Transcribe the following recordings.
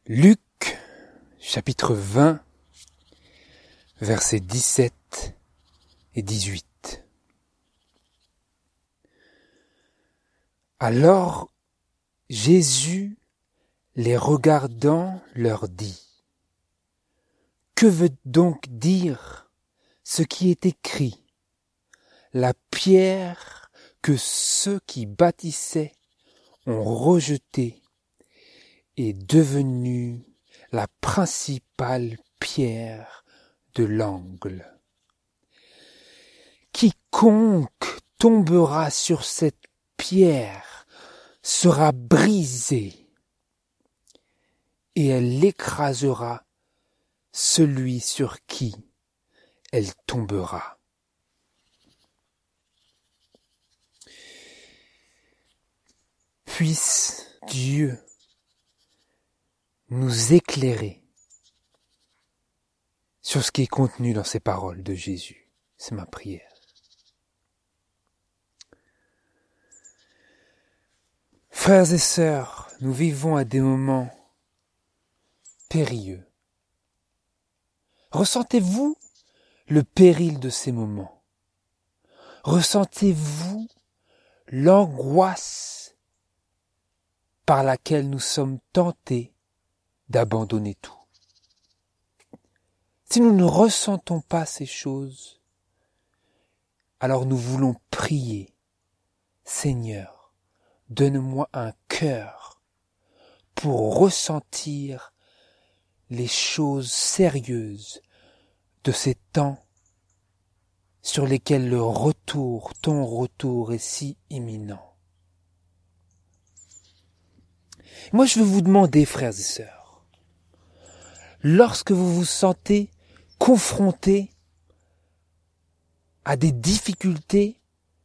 Luc, chapitre 20, versets 17 et 18. Alors Jésus, les regardant, leur dit : « Que veut donc dire ce qui est écrit ? La pierre que ceux qui bâtissaient ont rejetée est devenue la principale pierre de l'angle. Quiconque tombera sur cette pierre sera brisé et elle écrasera celui sur qui elle tombera. » Puisse Dieu nous éclairer sur ce qui est contenu dans ces paroles de Jésus. C'est ma prière. Frères et sœurs, nous vivons à des moments périlleux. Ressentez-vous le péril de ces moments ? Ressentez-vous l'angoisse par laquelle nous sommes tentés d'abandonner tout? Si nous ne ressentons pas ces choses, alors nous voulons prier : Seigneur, donne-moi un cœur pour ressentir les choses sérieuses de ces temps sur lesquels le retour, ton retour est si imminent. Moi, je veux vous demander, frères et sœurs, lorsque vous vous sentez confrontés à des difficultés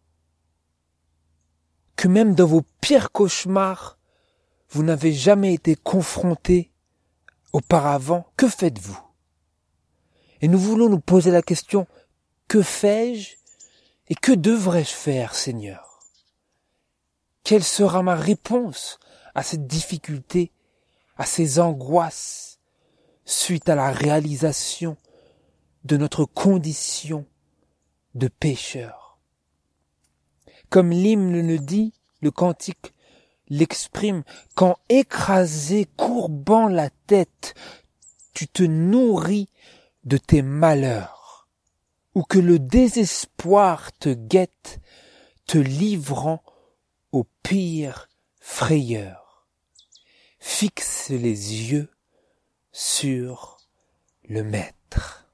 que même dans vos pires cauchemars, vous n'avez jamais été confrontés auparavant, que faites-vous ? Et nous voulons nous poser la question : que fais-je et que devrais-je faire, Seigneur ? Quelle sera ma réponse à cette difficulté, à ces angoisses, suite à la réalisation de notre condition de pécheur ? Comme l'hymne le dit, le cantique l'exprime, quand écrasé, courbant la tête, tu te nourris de tes malheurs, ou que le désespoir te guette, te livrant aux pires frayeurs. Fixe les yeux sur le Maître.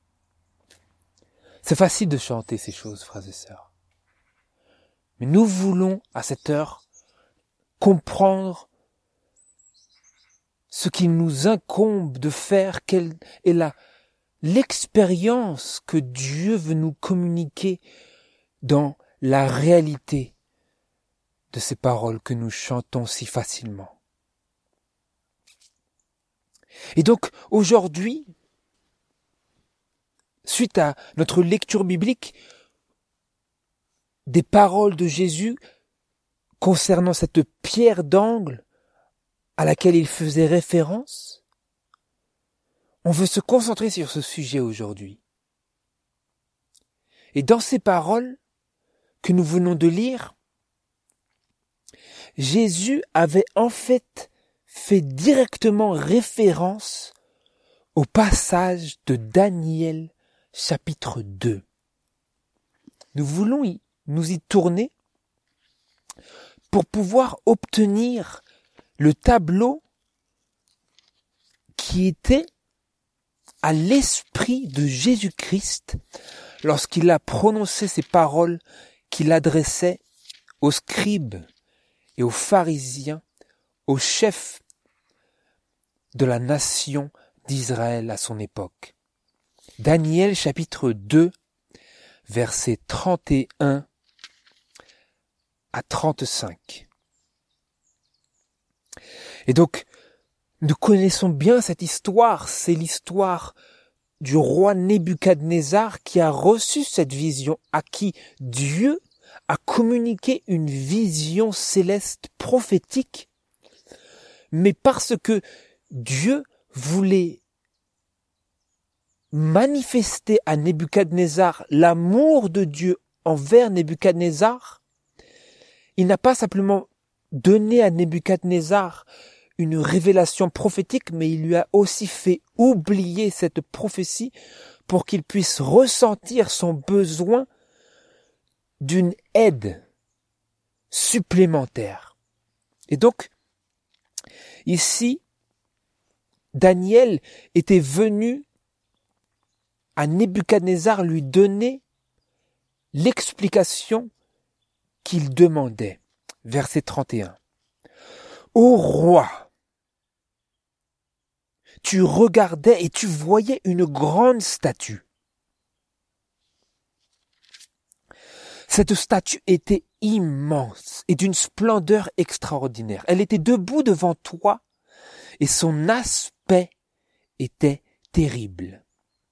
C'est facile de chanter ces choses, frères et sœurs. Mais nous voulons, à cette heure, comprendre ce qu'il nous incombe de faire, quelle est l'expérience que Dieu veut nous communiquer dans la réalité de ces paroles que nous chantons si facilement. Et donc, aujourd'hui, suite à notre lecture biblique, des paroles de Jésus concernant cette pierre d'angle à laquelle il faisait référence, on veut se concentrer sur ce sujet aujourd'hui. Et dans ces paroles que nous venons de lire, Jésus avait en fait directement référence au passage de Daniel chapitre 2. Nous voulons nous y tourner pour pouvoir obtenir le tableau qui était à l'esprit de Jésus-Christ lorsqu'il a prononcé ces paroles qu'il adressait aux scribes et aux pharisiens, aux chefs de la nation d'Israël à son époque. Daniel chapitre 2, versets 31 à 35. Et donc, nous connaissons bien cette histoire, c'est l'histoire du roi Nebuchadnezzar qui a reçu cette vision, à qui Dieu a communiqué une vision céleste prophétique, mais parce que Dieu voulait manifester à Nebuchadnezzar l'amour de Dieu envers Nebuchadnezzar, il n'a pas simplement donné à Nebuchadnezzar une révélation prophétique, mais il lui a aussi fait oublier cette prophétie pour qu'il puisse ressentir son besoin d'une aide supplémentaire. Et donc, ici, Daniel était venu à Nebuchadnezzar lui donner l'explication qu'il demandait. Verset 31. Ô roi, tu regardais et tu voyais une grande statue. Cette statue était immense et d'une splendeur extraordinaire. Elle était debout devant toi et son aspect était terrible.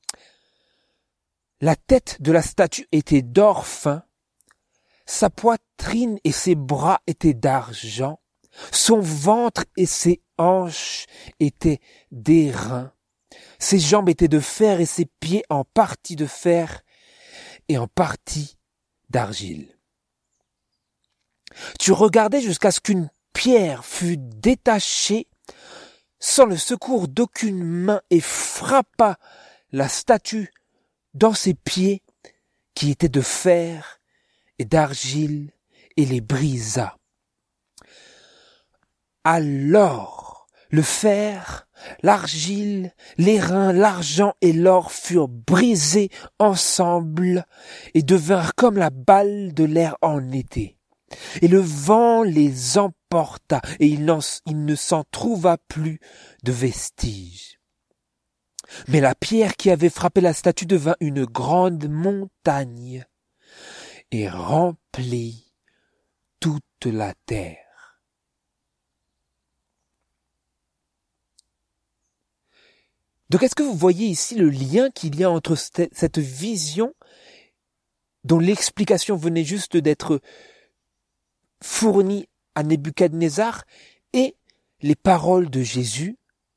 La tête de la statue était d'or fin, sa poitrine et ses bras étaient d'argent, son ventre et ses hanches étaient d'airain, ses jambes étaient de fer et ses pieds en partie de fer et en partie d'argile. Tu regardais jusqu'à ce qu'une pierre fût détachée sans le secours d'aucune main et frappa la statue dans ses pieds qui étaient de fer et d'argile et les brisa. Alors le fer, l'argile, l'airain, l'argent et l'or furent brisés ensemble et devinrent comme la balle de l'air en été. Et le vent les emporta et il ne s'en trouva plus de vestige. Mais la pierre qui avait frappé la statue devint une grande montagne et remplit toute la terre. Donc est-ce que vous voyez ici le lien qu'il y a entre cette vision dont l'explication venait juste d'être fournie à Nebuchadnezzar et les paroles de Jésus?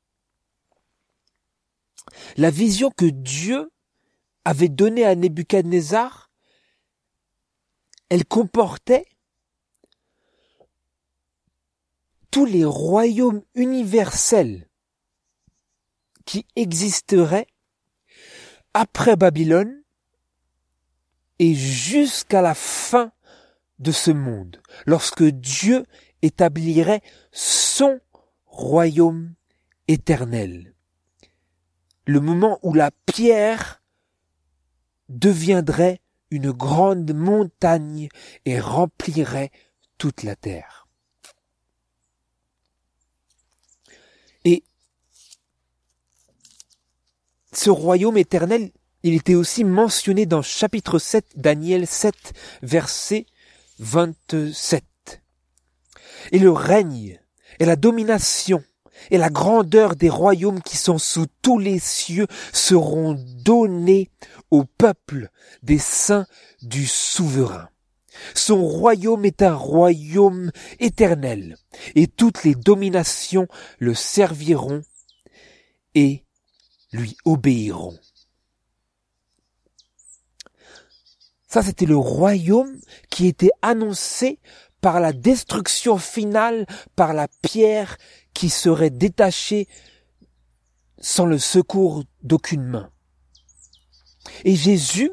La vision que Dieu avait donnée à Nebuchadnezzar, elle comportait tous les royaumes universels qui existeraient après Babylone et jusqu'à la fin de ce monde, lorsque Dieu établirait son royaume éternel. Le moment où la pierre deviendrait une grande montagne et remplirait toute la terre. Et ce royaume éternel, il était aussi mentionné dans chapitre 7, Daniel 7, verset 27. Et le règne et la domination et la grandeur des royaumes qui sont sous tous les cieux seront donnés au peuple des saints du souverain. Son royaume est un royaume éternel, et toutes les dominations le serviront et lui obéiront. Ça, c'était le royaume qui était annoncé par la destruction finale, par la pierre qui serait détachée sans le secours d'aucune main. Et Jésus,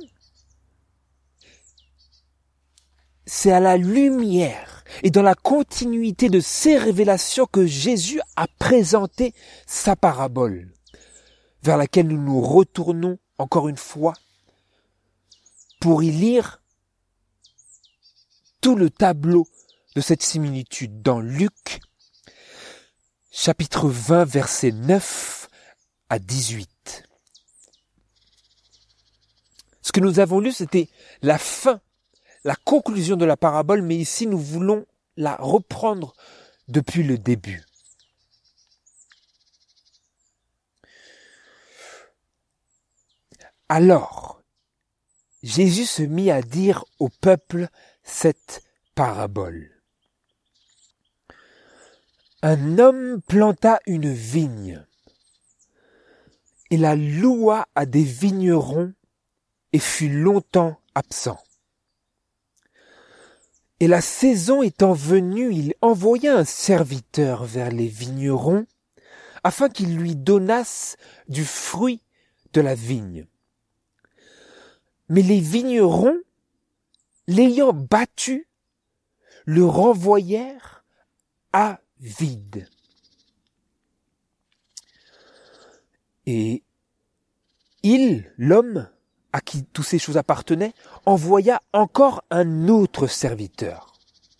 c'est à la lumière et dans la continuité de ces révélations que Jésus a présenté sa parabole, vers laquelle nous nous retournons encore une fois pour y lire tout le tableau de cette similitude dans Luc, chapitre 20, versets 9 à 18. Ce que nous avons lu, c'était la fin, la conclusion de la parabole, mais ici nous voulons la reprendre depuis le début. Alors, Jésus se mit à dire au peuple cette parabole. Un homme planta une vigne et la loua à des vignerons et fut longtemps absent. Et la saison étant venue, il envoya un serviteur vers les vignerons afin qu'ils lui donnassent du fruit de la vigne. Mais les vignerons, l'ayant battu, le renvoyèrent à vide. Et l'homme, à qui toutes ces choses appartenaient, envoya encore un autre serviteur.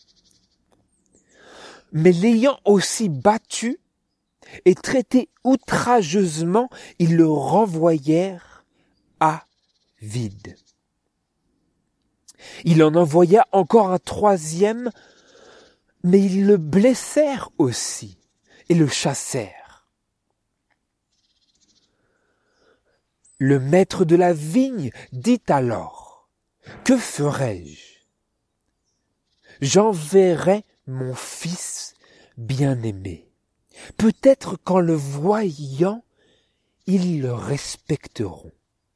Mais l'ayant aussi battu et traité outrageusement, ils le renvoyèrent à vide. Il en envoya encore un troisième, mais ils le blessèrent aussi et le chassèrent. Le maître de la vigne dit alors, « Que ferai-je ? J'enverrai mon fils bien-aimé. Peut-être qu'en le voyant, ils le respecteront. »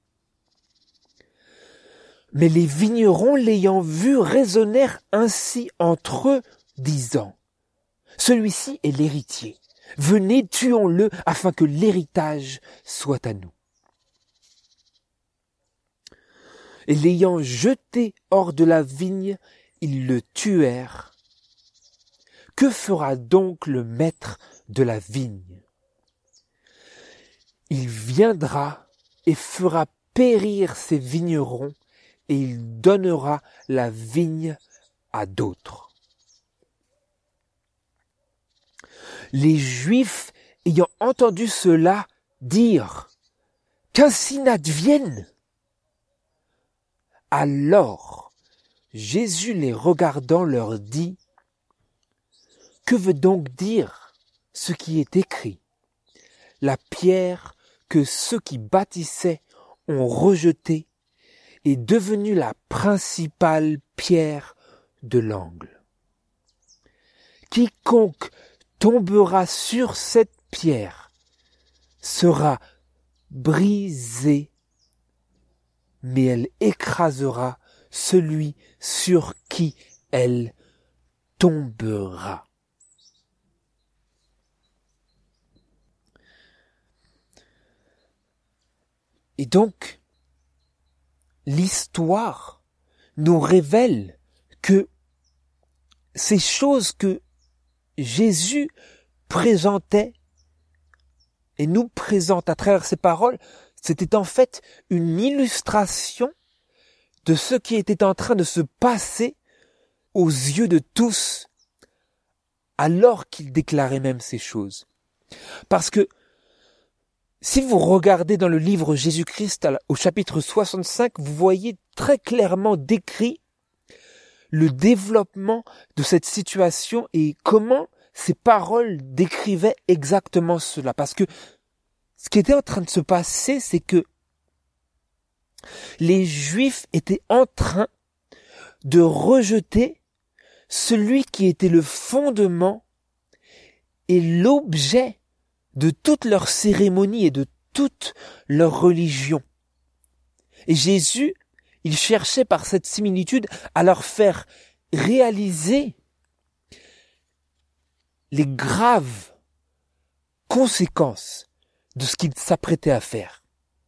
Mais les vignerons, l'ayant vu, raisonnèrent ainsi entre eux, disant, « Celui-ci est l'héritier. Venez, tuons-le, afin que l'héritage soit à nous. » Et l'ayant jeté hors de la vigne, ils le tuèrent. Que fera donc le maître de la vigne ? Il viendra et fera périr ses vignerons, et il donnera la vigne à d'autres. Les Juifs, ayant entendu cela, dirent, « Qu'ainsi n'advienne !» Alors, Jésus les regardant leur dit, « Que veut donc dire ce qui est écrit ? La pierre que ceux qui bâtissaient ont rejetée est devenue la principale pierre de l'angle. Quiconque tombera sur cette pierre sera brisé, mais elle écrasera celui sur qui elle tombera. » Et donc, l'histoire nous révèle que ces choses que Jésus présentait et nous présente à travers ses paroles, c'était en fait une illustration de ce qui était en train de se passer aux yeux de tous alors qu'il déclarait même ces choses. Parce que si vous regardez dans le livre Jésus-Christ au chapitre 65, vous voyez très clairement décrit le développement de cette situation et comment ces paroles décrivaient exactement cela. Parce que ce qui était en train de se passer, c'est que les Juifs étaient en train de rejeter celui qui était le fondement et l'objet de toute leur cérémonie et de toute leur religion. Et Jésus, il cherchait par cette similitude à leur faire réaliser les graves conséquences de ce qu'il s'apprêtait à faire.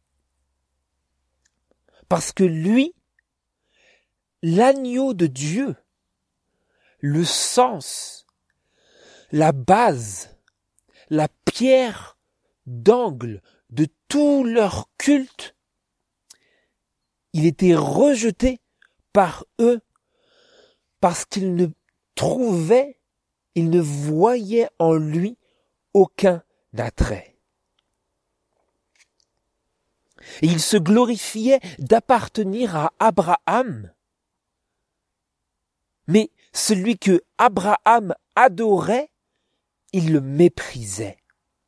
Parce que lui, l'agneau de Dieu, le sens, la base, la pierre d'angle de tout leur culte, il était rejeté par eux parce qu'ils ne trouvaient, ils ne voyaient en lui aucun attrait. Et il se glorifiait d'appartenir à Abraham. Mais celui que Abraham adorait, il le méprisait.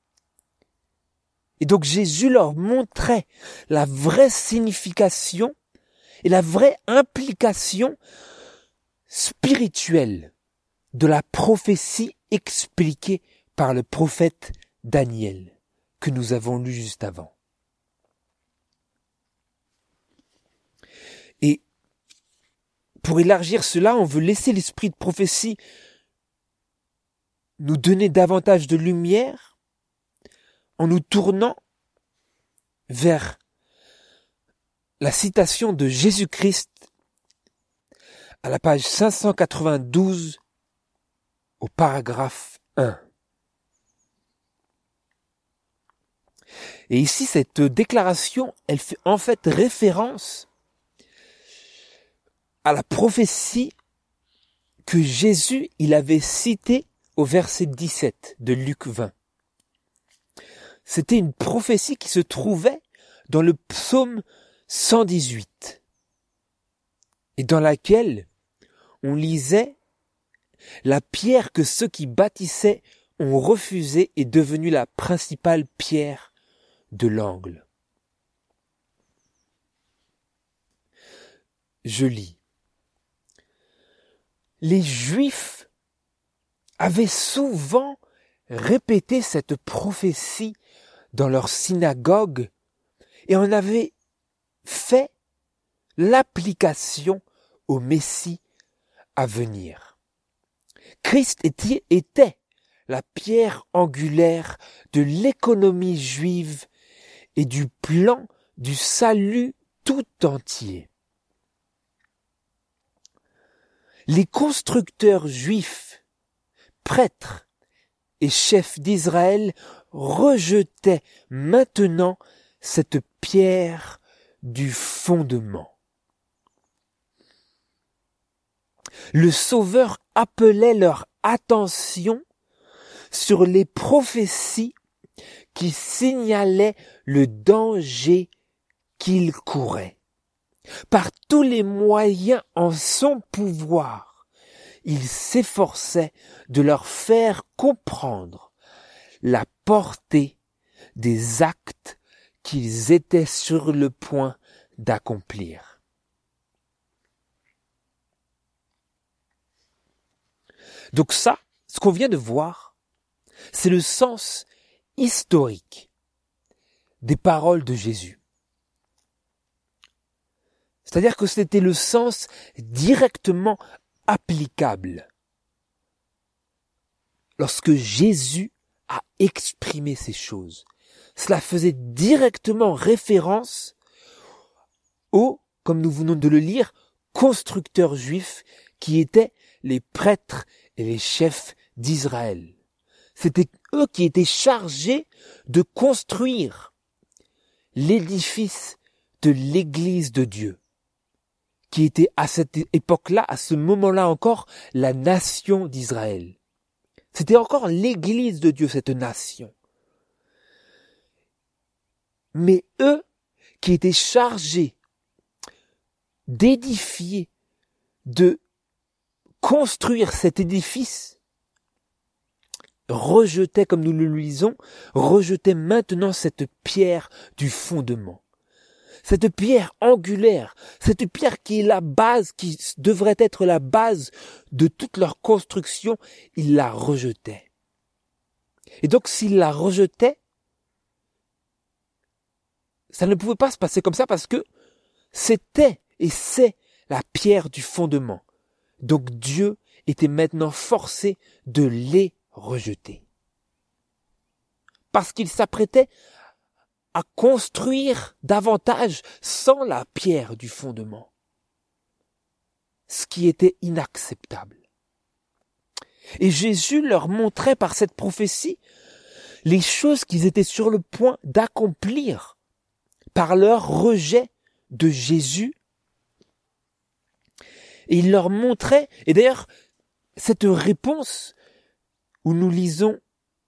Et donc Jésus leur montrait la vraie signification et la vraie implication spirituelle de la prophétie expliquée par le prophète Daniel, que nous avons lu juste avant. Et pour élargir cela, on veut laisser l'esprit de prophétie nous donner davantage de lumière en nous tournant vers la citation de Jésus-Christ à la page 592 au paragraphe 1. Et ici, cette déclaration, elle fait en fait référence à la prophétie que Jésus, il avait citée au verset 17 de Luc 20. C'était une prophétie qui se trouvait dans le psaume 118 et dans laquelle on lisait « La pierre que ceux qui bâtissaient ont refusée est devenue la principale pierre de l'angle. » Je lis. Les Juifs avaient souvent répété cette prophétie dans leur synagogue et en avaient fait l'application au Messie à venir. Christ était la pierre angulaire de l'économie juive et du plan du salut tout entier. Les constructeurs juifs, prêtres et chefs d'Israël rejetaient maintenant cette pierre du fondement. Le Sauveur appelait leur attention sur les prophéties qui signalaient le danger qu'ils couraient. Par tous les moyens en son pouvoir, il s'efforçait de leur faire comprendre la portée des actes qu'ils étaient sur le point d'accomplir. Donc ça, ce qu'on vient de voir, c'est le sens historique des paroles de Jésus. C'est-à-dire que c'était le sens directement applicable lorsque Jésus a exprimé ces choses. Cela faisait directement référence aux, comme nous venons de le lire, constructeurs juifs qui étaient les prêtres et les chefs d'Israël. C'était eux qui étaient chargés de construire l'édifice de l'Église de Dieu, qui était à cette époque-là, à ce moment-là encore, la nation d'Israël. C'était encore l'Église de Dieu, cette nation. Mais eux qui étaient chargés d'édifier, de construire cet édifice, rejetaient, comme nous le lisons, rejetaient maintenant cette pierre du fondement. Cette pierre angulaire, cette pierre qui est la base, qui devrait être la base de toute leur construction, ils la rejetaient. Et donc s'ils la rejetaient, ça ne pouvait pas se passer comme ça parce que c'était et c'est la pierre du fondement. Donc Dieu était maintenant forcé de les rejeter. Parce qu'il s'apprêtait à construire davantage sans la pierre du fondement. Ce qui était inacceptable. Et Jésus leur montrait par cette prophétie les choses qu'ils étaient sur le point d'accomplir par leur rejet de Jésus. Et il leur montrait, et d'ailleurs, cette réponse où nous lisons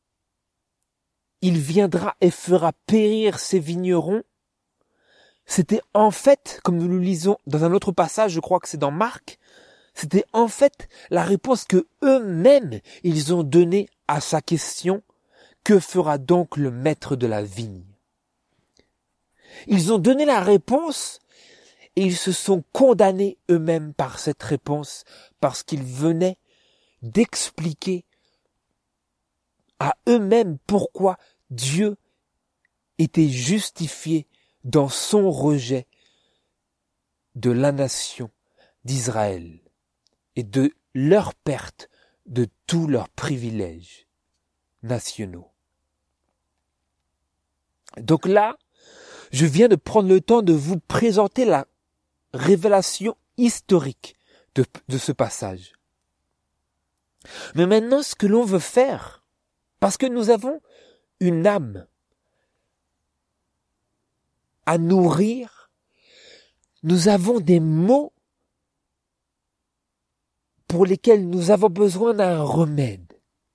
« Il viendra et fera périr ses vignerons », c'était en fait, comme nous le lisons dans un autre passage, je crois que c'est dans Marc, c'était en fait la réponse que eux-mêmes ils ont donnée à sa question « Que fera donc le maître de la vigne ?» Ils ont donné la réponse et ils se sont condamnés eux-mêmes par cette réponse parce qu'ils venaient d'expliquer à eux-mêmes pourquoi Dieu était justifié dans son rejet de la nation d'Israël et de leur perte de tous leurs privilèges nationaux. Donc là, je viens de prendre le temps de vous présenter la révélation historique de ce passage. Mais maintenant, ce que l'on veut faire, parce que nous avons une âme à nourrir, nous avons des mots pour lesquels nous avons besoin d'un remède.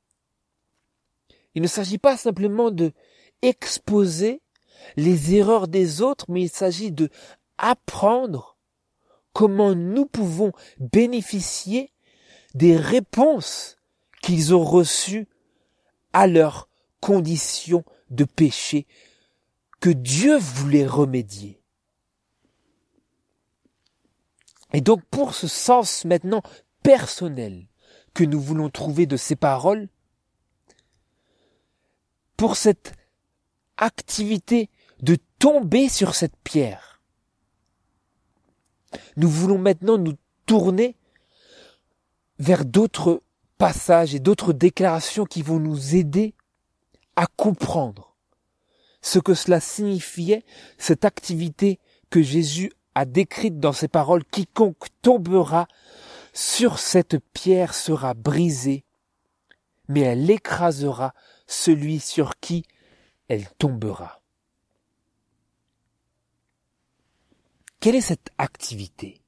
Il ne s'agit pas simplement de exposer les erreurs des autres, mais il s'agit de apprendre comment nous pouvons bénéficier des réponses qu'ils ont reçues à leurs conditions de péché que Dieu voulait remédier. Et donc pour ce sens maintenant personnel que nous voulons trouver de ces paroles, pour cette activité de tomber sur cette pierre, nous voulons maintenant nous tourner vers d'autres passages et d'autres déclarations qui vont nous aider à comprendre ce que cela signifiait, cette activité que Jésus a décrite dans ces paroles. Quiconque tombera sur cette pierre sera brisée, mais elle écrasera celui sur qui elle tombera. Quelle est cette activité?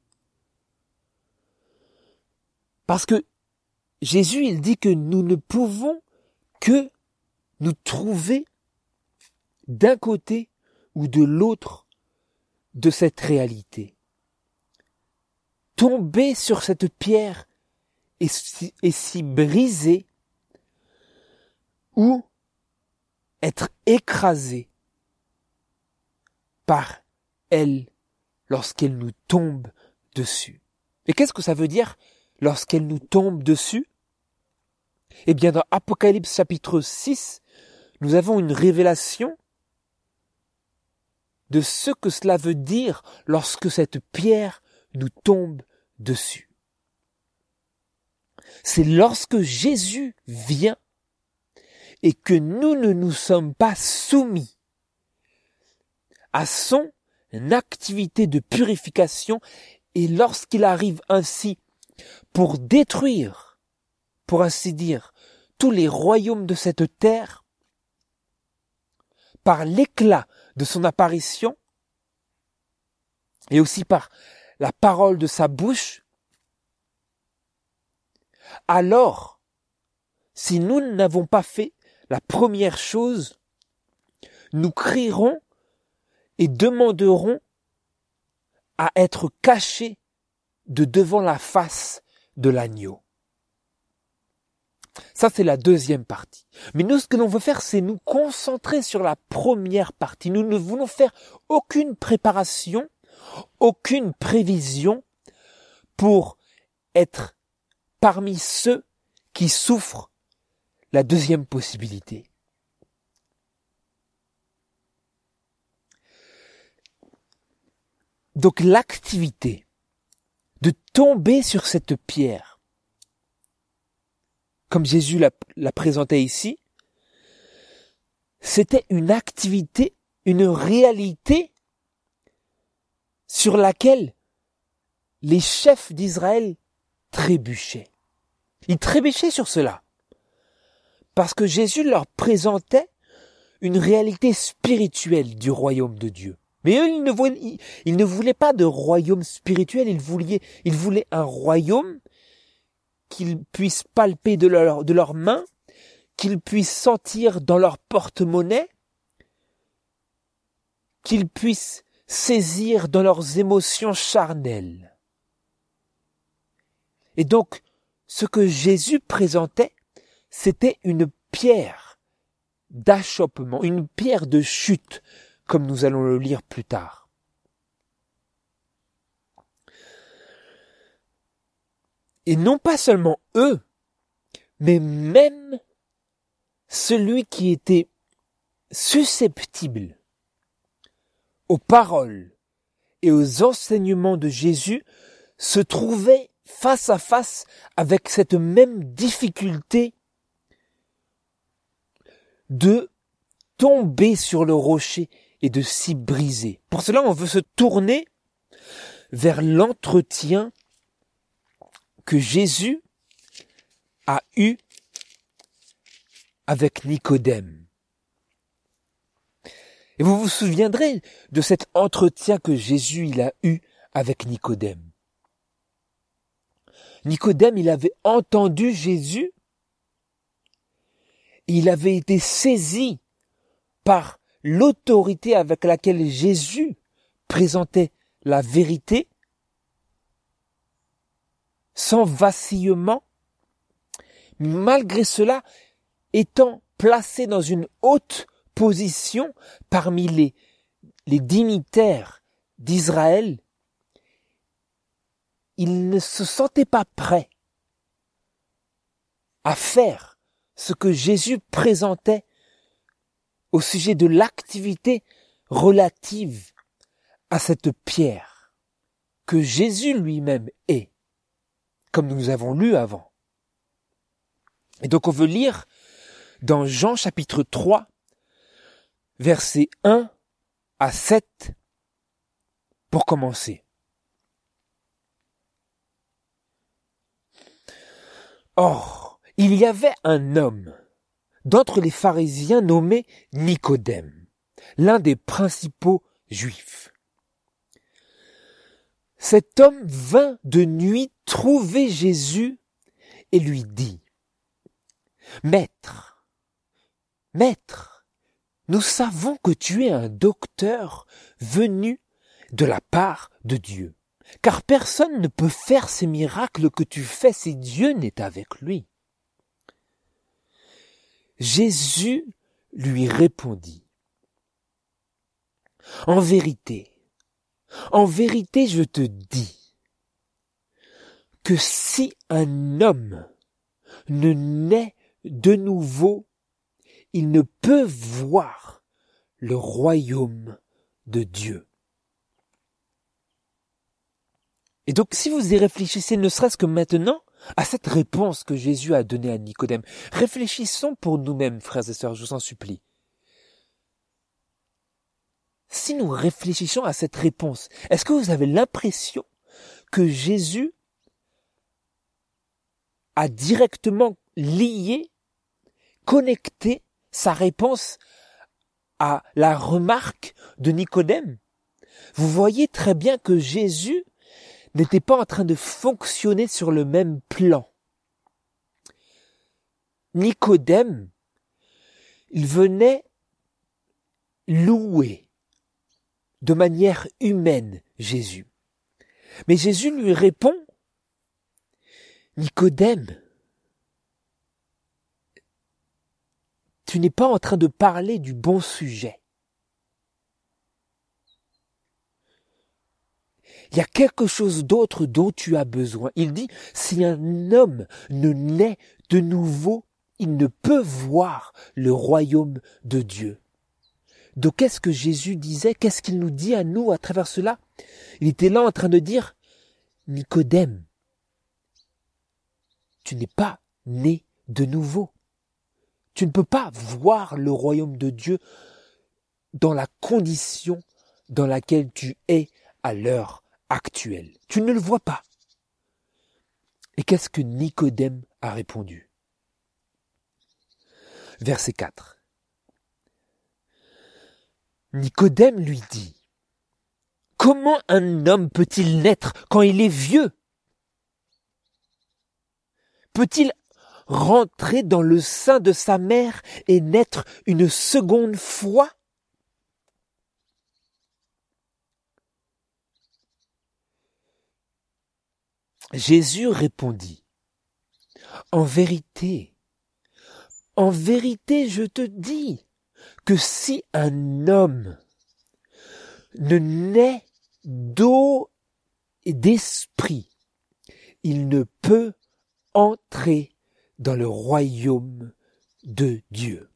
Parce que Jésus, il dit que nous ne pouvons que nous trouver d'un côté ou de l'autre de cette réalité. Tomber sur cette pierre et s'y briser, ou être écrasé par elle lorsqu'elle nous tombe dessus. Et qu'est-ce que ça veut dire lorsqu'elle nous tombe dessus? Eh bien, dans Apocalypse chapitre 6, nous avons une révélation de ce que cela veut dire lorsque cette pierre nous tombe dessus. C'est lorsque Jésus vient et que nous ne nous sommes pas soumis à son activité de purification, et lorsqu'il arrive ainsi pour détruire, pour ainsi dire, tous les royaumes de cette terre, par l'éclat de son apparition, et aussi par la parole de sa bouche, alors, si nous n'avons pas fait la première chose, nous crierons et demanderons à être cachés de devant la face de l'agneau. Ça, c'est la deuxième partie. Mais nous, ce que l'on veut faire, c'est nous concentrer sur la première partie. Nous ne voulons faire aucune préparation, aucune prévision pour être parmi ceux qui souffrent la deuxième possibilité. Donc l'activité de tomber sur cette pierre, comme Jésus la présentait ici, c'était une activité, une réalité sur laquelle les chefs d'Israël trébuchaient. Ils trébuchaient sur cela, parce que Jésus leur présentait une réalité spirituelle du royaume de Dieu. Mais eux, ils ne voulaient pas de royaume spirituel, ils voulaient un royaume qu'ils puissent palper de leurs mains, qu'ils puissent sentir dans leur porte-monnaie, qu'ils puissent saisir dans leurs émotions charnelles. Et donc, ce que Jésus présentait, c'était une pierre d'achoppement, une pierre de chute, comme nous allons le lire plus tard. Et non pas seulement eux, mais même celui qui était susceptible aux paroles et aux enseignements de Jésus se trouvait face à face avec cette même difficulté de tomber sur le rocher et de s'y briser. Pour cela, on veut se tourner vers l'entretien que Jésus a eu avec Nicodème. Et vous vous souviendrez de cet entretien que Jésus il a eu avec Nicodème. Nicodème, il avait entendu Jésus, il avait été saisi par l'autorité avec laquelle Jésus présentait la vérité, sans vacillement, malgré cela, étant placé dans une haute position parmi les dignitaires d'Israël, il ne se sentait pas prêt à faire ce que Jésus présentait au sujet de l'activité relative à cette pierre que Jésus lui-même est, comme nous avons lu avant. Et donc on veut lire dans Jean chapitre 3, versets 1 à 7, pour commencer. Or, il y avait un homme d'entre les pharisiens nommé Nicodème, l'un des principaux juifs. Cet homme vint de nuit trouver Jésus et lui dit : « Maître, nous savons que tu es un docteur venu de la part de Dieu, car personne ne peut faire ces miracles que tu fais si Dieu n'est avec lui. » Jésus lui répondit : « En vérité, je te dis que si un homme ne naît de nouveau, il ne peut voir le royaume de Dieu. » Et donc, si vous y réfléchissez, ne serait-ce que maintenant, à cette réponse que Jésus a donnée à Nicodème, réfléchissons pour nous-mêmes, frères et sœurs, je vous en supplie. Si nous réfléchissons à cette réponse, est-ce que vous avez l'impression que Jésus a directement lié, connecté sa réponse à la remarque de Nicodème? Vous voyez très bien que Jésus n'était pas en train de fonctionner sur le même plan. Nicodème, il venait louer de manière humaine Jésus. Mais Jésus lui répond : « Nicodème, tu n'es pas en train de parler du bon sujet. Il y a quelque chose d'autre dont tu as besoin. » Il dit, si un homme ne naît de nouveau, il ne peut voir le royaume de Dieu. Donc qu'est-ce que Jésus disait? Qu'est-ce qu'il nous dit à nous à travers cela? Il était là en train de dire, Nicodème, tu n'es pas né de nouveau. Tu ne peux pas voir le royaume de Dieu dans la condition dans laquelle tu es à l'heure actuelle. Tu ne le vois pas. Et qu'est-ce que Nicodème a répondu? Verset 4. Nicodème lui dit : « Comment un homme peut-il naître quand il est vieux? Peut-il rentrer dans le sein de sa mère et naître une seconde fois ? » Jésus répondit : « En vérité, je te dis que si un homme ne naît d'eau et d'esprit, il ne peut entrer dans le royaume de Dieu.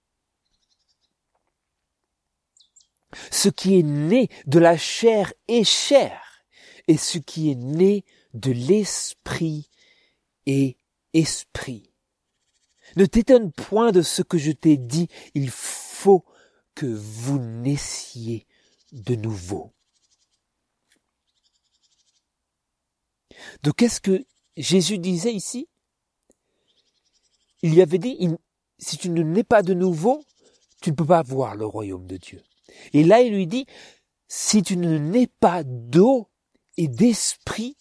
Ce qui est né de la chair est chair, et ce qui est né de l'esprit est esprit. Ne t'étonne point de ce que je t'ai dit, il faut que vous naissiez de nouveau. Donc qu'est-ce que Jésus disait ici? Il lui avait dit, si tu ne nais pas de nouveau, tu ne peux pas voir le royaume de Dieu. Et là, il lui dit, si tu ne nais pas d'eau et d'esprit,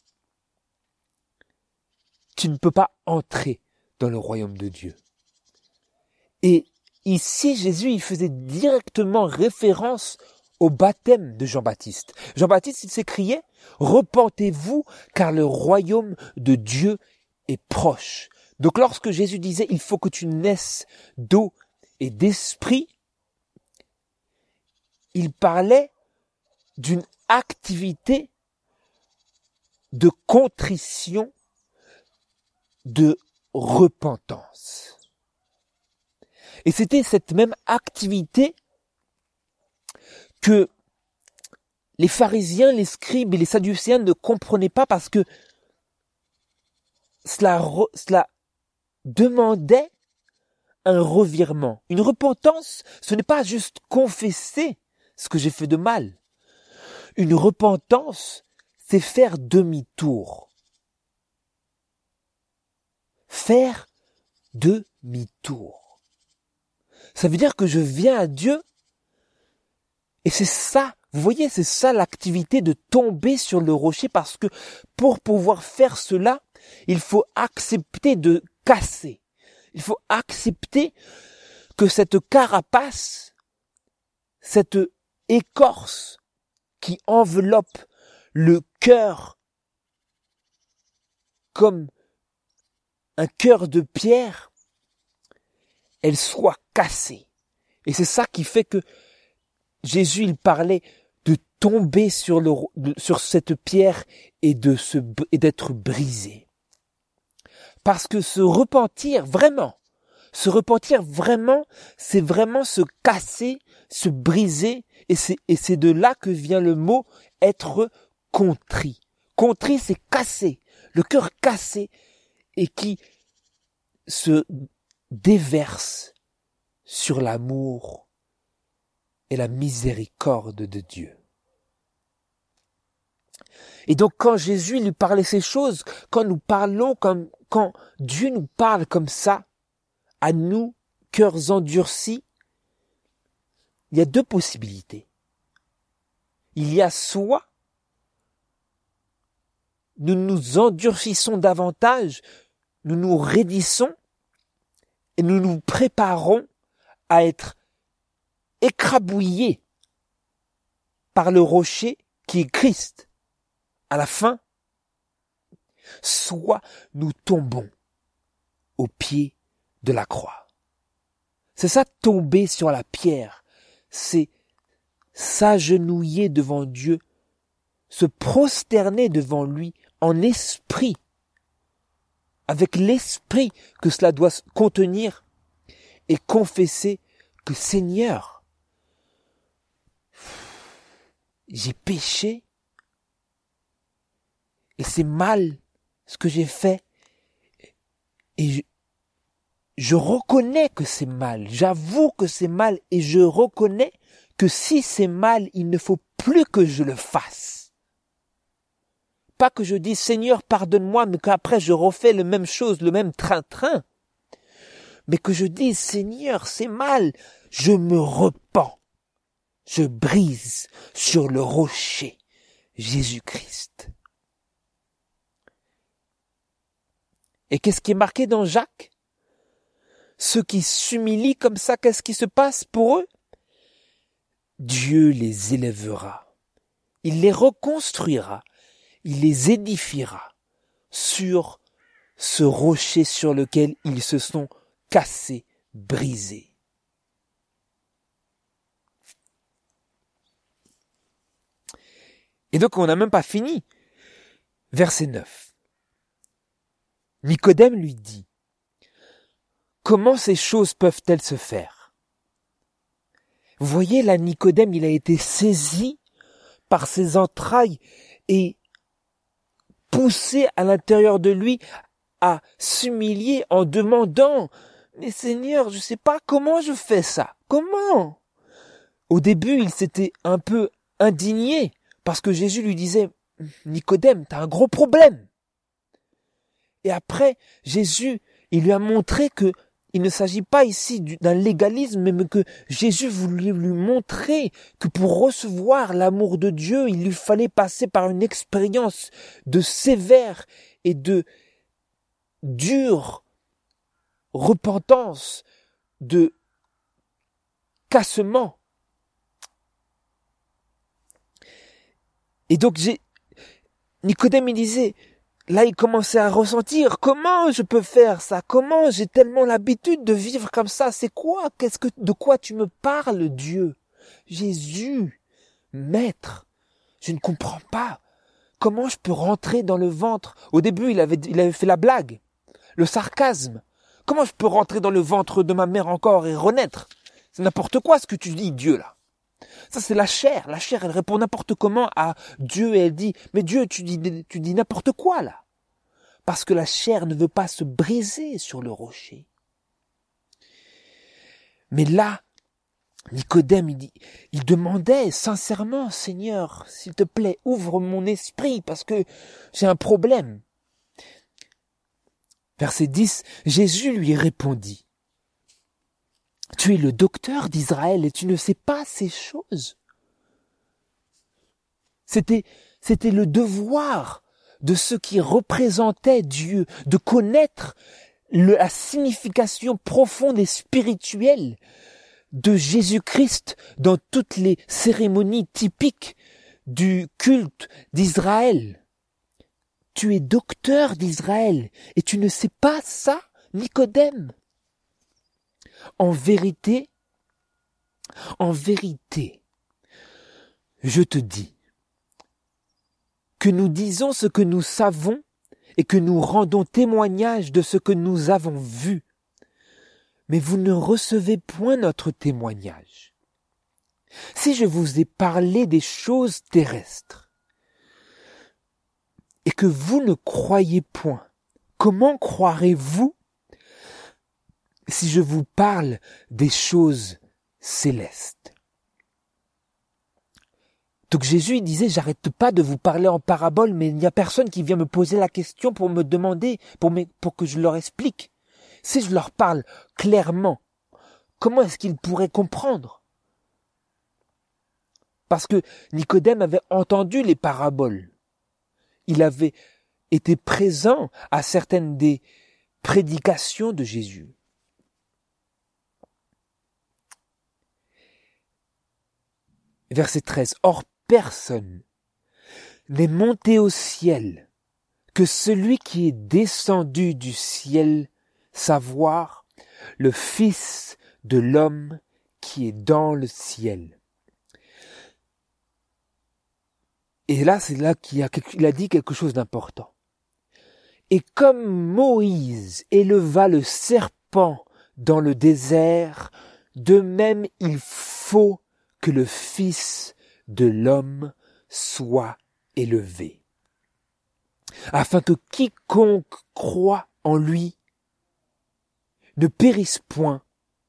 tu ne peux pas entrer dans le royaume de Dieu. Et ici, Jésus, il faisait directement référence au baptême de Jean-Baptiste. Jean-Baptiste, il s'écriait, « Repentez-vous, car le royaume de Dieu est proche. » Donc lorsque Jésus disait, « Il faut que tu naisses d'eau et d'esprit », il parlait d'une activité de contrition, de repentance. Et c'était cette même activité que les pharisiens, les scribes et les sadducéens ne comprenaient pas parce que cela demandait un revirement. Une repentance, ce n'est pas juste confesser ce que j'ai fait de mal. Une repentance, c'est faire demi-tour. Faire demi-tour. Ça veut dire que je viens à Dieu et c'est ça, vous voyez, c'est ça l'activité de tomber sur le rocher parce que pour pouvoir faire cela, il faut accepter de casser. Il faut accepter que cette carapace, cette écorce qui enveloppe le cœur comme un cœur de pierre, elle soit cassée. Et c'est ça qui fait que Jésus, il parlait de tomber sur cette pierre et d'être brisé. Parce que se repentir vraiment, c'est vraiment se casser, se briser, et c'est de là que vient le mot être contrit. Contrit, c'est casser, le cœur cassé, et qui se déverse sur l'amour et la miséricorde de Dieu. Et donc quand Jésus lui parlait ces choses, quand Dieu nous parle comme ça, à nous, cœurs endurcis, il y a deux possibilités. Il y a soit nous nous endurcissons davantage, nous nous raidissons et nous nous préparons à être écrabouillés par le rocher qui est Christ à la fin, soit nous tombons au pied de la croix. C'est ça, tomber sur la pierre, c'est s'agenouiller devant Dieu, se prosterner devant lui en esprit, avec l'esprit que cela doit contenir, et confesser que Seigneur, j'ai péché, et c'est mal ce que j'ai fait, et je reconnais que c'est mal, j'avoue que c'est mal, et je reconnais que si c'est mal, il ne faut plus que je le fasse. Pas que je dise Seigneur pardonne-moi, mais qu'après je refais la même chose, le même train-train. Mais que je dise Seigneur c'est mal, je me repens. Je brise sur le rocher Jésus-Christ. Et qu'est-ce qui est marqué dans Jacques? Ceux qui s'humilient comme ça, qu'est-ce qui se passe pour eux? Dieu les élèvera. Il les reconstruira. Il les édifiera sur ce rocher sur lequel ils se sont cassés, brisés. Et donc on n'a même pas fini. Verset 9. Nicodème lui dit, « comment ces choses peuvent-elles se faire? Vous voyez, là, Nicodème, il a été saisi par ses entrailles et poussé à l'intérieur de lui à s'humilier en demandant « Mais Seigneur, je ne sais pas comment je fais ça. Comment ?» Au début, il s'était un peu indigné parce que Jésus lui disait « Nicodème, t'as un gros problème. » Et après, Jésus, il lui a montré que il ne s'agit pas ici d'un légalisme, mais que Jésus voulait lui montrer que pour recevoir l'amour de Dieu, il lui fallait passer par une expérience de sévère et de dure repentance, de cassement. Et donc Nicodème, il disait, là il commençait à ressentir, comment je peux faire ça? Comment j'ai tellement l'habitude de vivre comme ça? C'est quoi? De quoi tu me parles, Dieu? Jésus, Maître, je ne comprends pas. Comment je peux rentrer dans le ventre? Au début, il avait fait la blague, le sarcasme. Comment je peux rentrer dans le ventre de ma mère encore et renaître? C'est n'importe quoi ce que tu dis, Dieu, là. Ça, c'est la chair. La chair, elle répond n'importe comment à Dieu et elle dit, mais Dieu, tu dis n'importe quoi, là. Parce que la chair ne veut pas se briser sur le rocher. Mais là, Nicodème, il demandait sincèrement, Seigneur, s'il te plaît, ouvre mon esprit parce que j'ai un problème. Verset 10, Jésus lui répondit, tu es le docteur d'Israël et tu ne sais pas ces choses. C'était le devoir de ceux qui représentaient Dieu, de connaître la signification profonde et spirituelle de Jésus-Christ dans toutes les cérémonies typiques du culte d'Israël. Tu es docteur d'Israël et tu ne sais pas ça, Nicodème? En vérité, je te dis que nous disons ce que nous savons et que nous rendons témoignage de ce que nous avons vu. Mais vous ne recevez point notre témoignage. Si je vous ai parlé des choses terrestres et que vous ne croyez point, comment croirez-vous si je vous parle des choses célestes? Donc Jésus il disait, j'arrête pas de vous parler en parabole, mais il n'y a personne qui vient me poser la question pour me demander, pour que je leur explique. Si je leur parle clairement, comment est-ce qu'ils pourraient comprendre? Parce que Nicodème avait entendu les paraboles. Il avait été présent à certaines des prédications de Jésus. Verset 13. Or, personne n'est monté au ciel que celui qui est descendu du ciel, savoir le Fils de l'homme qui est dans le ciel. Et là, c'est là qu'il a dit quelque chose d'important. Et comme Moïse éleva le serpent dans le désert, de même il faut que le Fils de l'homme soit élevé, afin que quiconque croit en lui ne périsse point.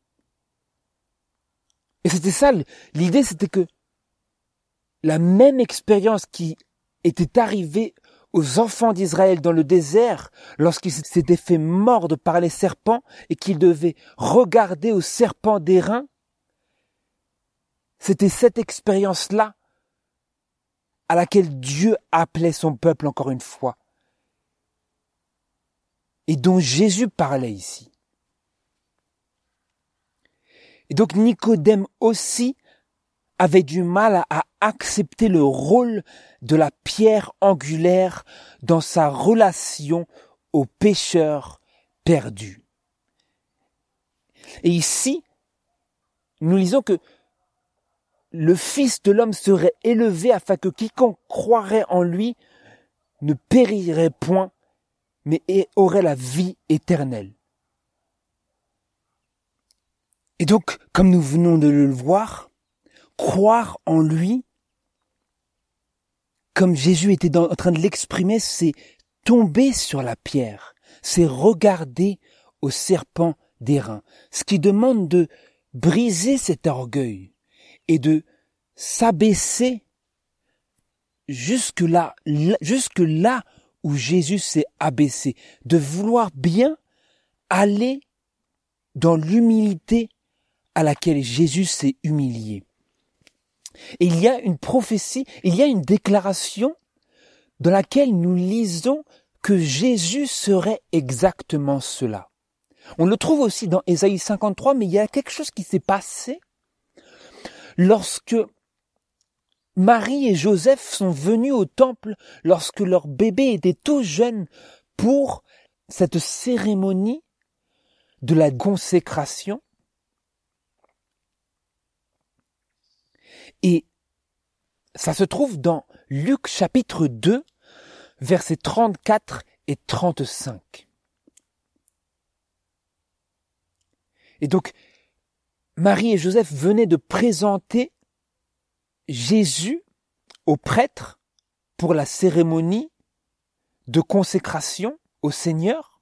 Et c'était ça, l'idée c'était que la même expérience qui était arrivée aux enfants d'Israël dans le désert, lorsqu'ils s'étaient fait mordre par les serpents et qu'ils devaient regarder aux serpents d'airain, c'était cette expérience-là à laquelle Dieu appelait son peuple encore une fois et dont Jésus parlait ici. Et donc Nicodème aussi avait du mal à accepter le rôle de la pierre angulaire dans sa relation aux pécheurs perdus. Et ici, nous lisons que le Fils de l'homme serait élevé afin que quiconque croirait en lui ne périrait point, mais aurait la vie éternelle. Et donc, comme nous venons de le voir, croire en lui, comme Jésus était en train de l'exprimer, c'est tomber sur la pierre, c'est regarder au serpent d'airain, ce qui demande de briser cet orgueil et de s'abaisser jusque là où Jésus s'est abaissé, de vouloir bien aller dans l'humilité à laquelle Jésus s'est humilié. Et il y a une prophétie, il y a une déclaration dans laquelle nous lisons que Jésus serait exactement cela. On le trouve aussi dans Ésaïe 53, mais il y a quelque chose qui s'est passé lorsque Marie et Joseph sont venus au temple, lorsque leur bébé était tout jeune, pour cette cérémonie de la consécration. Et ça se trouve dans Luc chapitre 2, versets 34 et 35. Et donc, Marie et Joseph venaient de présenter Jésus au prêtre pour la cérémonie de consécration au Seigneur.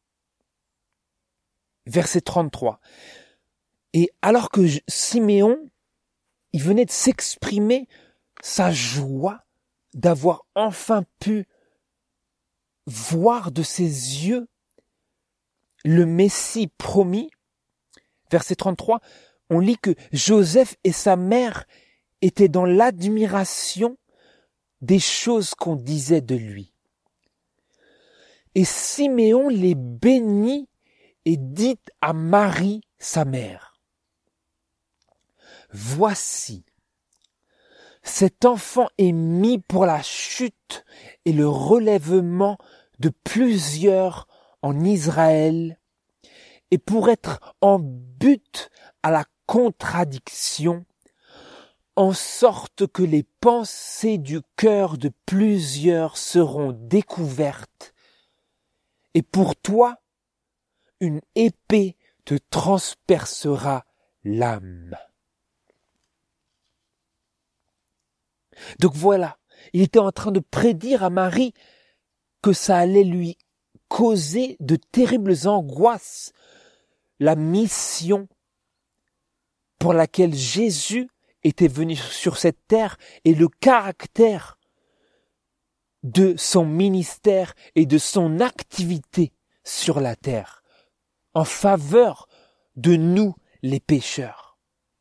Verset 33. Et alors que Siméon, il venait de s'exprimer sa joie d'avoir enfin pu voir de ses yeux le Messie promis, verset 33, on lit que Joseph et sa mère étaient dans l'admiration des choses qu'on disait de lui. Et Siméon les bénit et dit à Marie, sa mère, « Voici, cet enfant est mis pour la chute et le relèvement de plusieurs en Israël et pour être en but à la contradiction, en sorte que les pensées du cœur de plusieurs seront découvertes. Et pour toi, une épée te transpercera l'âme. » Donc voilà, il était en train de prédire à Marie que ça allait lui causer de terribles angoisses, la mission pour laquelle Jésus était venu sur cette terre et le caractère de son ministère et de son activité sur la terre en faveur de nous les pécheurs.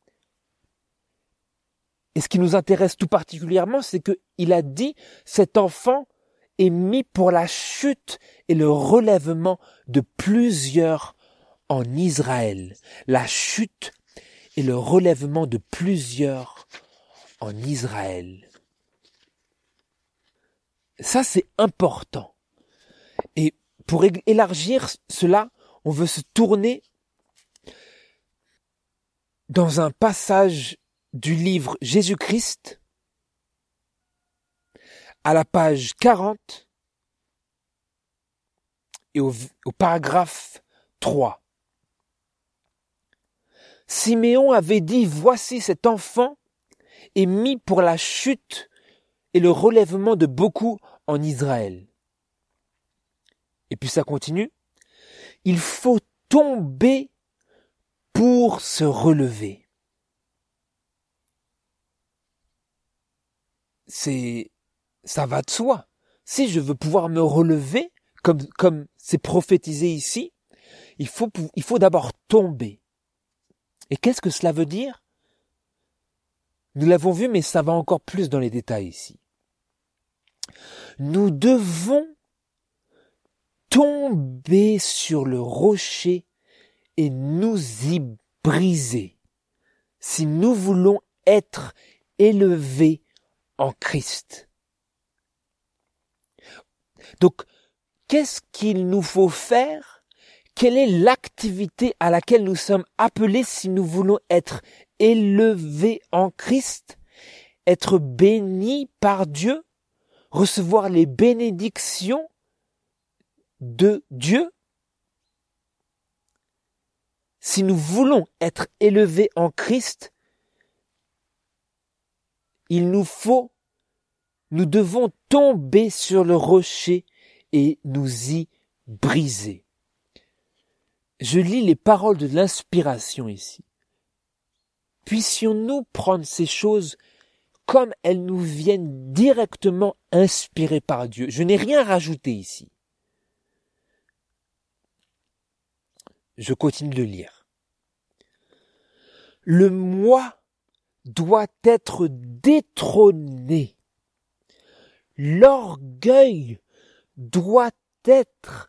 Et ce qui nous intéresse tout particulièrement, c'est qu'il a dit « cet enfant est mis pour la chute et le relèvement de plusieurs en Israël. » La chute et le relèvement de plusieurs en Israël. Ça, c'est important. Et pour élargir cela, on veut se tourner dans un passage du livre Jésus-Christ, à la page 40 et au paragraphe 3. Siméon avait dit « Voici cet enfant est mis pour la chute et le relèvement de beaucoup en Israël. » Et puis ça continue. « Il faut tomber pour se relever. » Ça va de soi. Si je veux pouvoir me relever, comme c'est prophétisé ici, il faut d'abord tomber. Et qu'est-ce que cela veut dire? Nous l'avons vu, mais ça va encore plus dans les détails ici. Nous devons tomber sur le rocher et nous y briser si nous voulons être élevés en Christ. Donc, qu'est-ce qu'il nous faut faire? Quelle est l'activité à laquelle nous sommes appelés si nous voulons être élevés en Christ, être bénis par Dieu, recevoir les bénédictions de Dieu? si nous voulons être élevés en Christ, nous devons tomber sur le rocher et nous y briser. Je lis les paroles de l'inspiration ici. Puissions-nous prendre ces choses comme elles nous viennent directement inspirées par Dieu. Je n'ai rien rajouté ici. Je continue de lire. Le moi doit être détrôné. L'orgueil doit être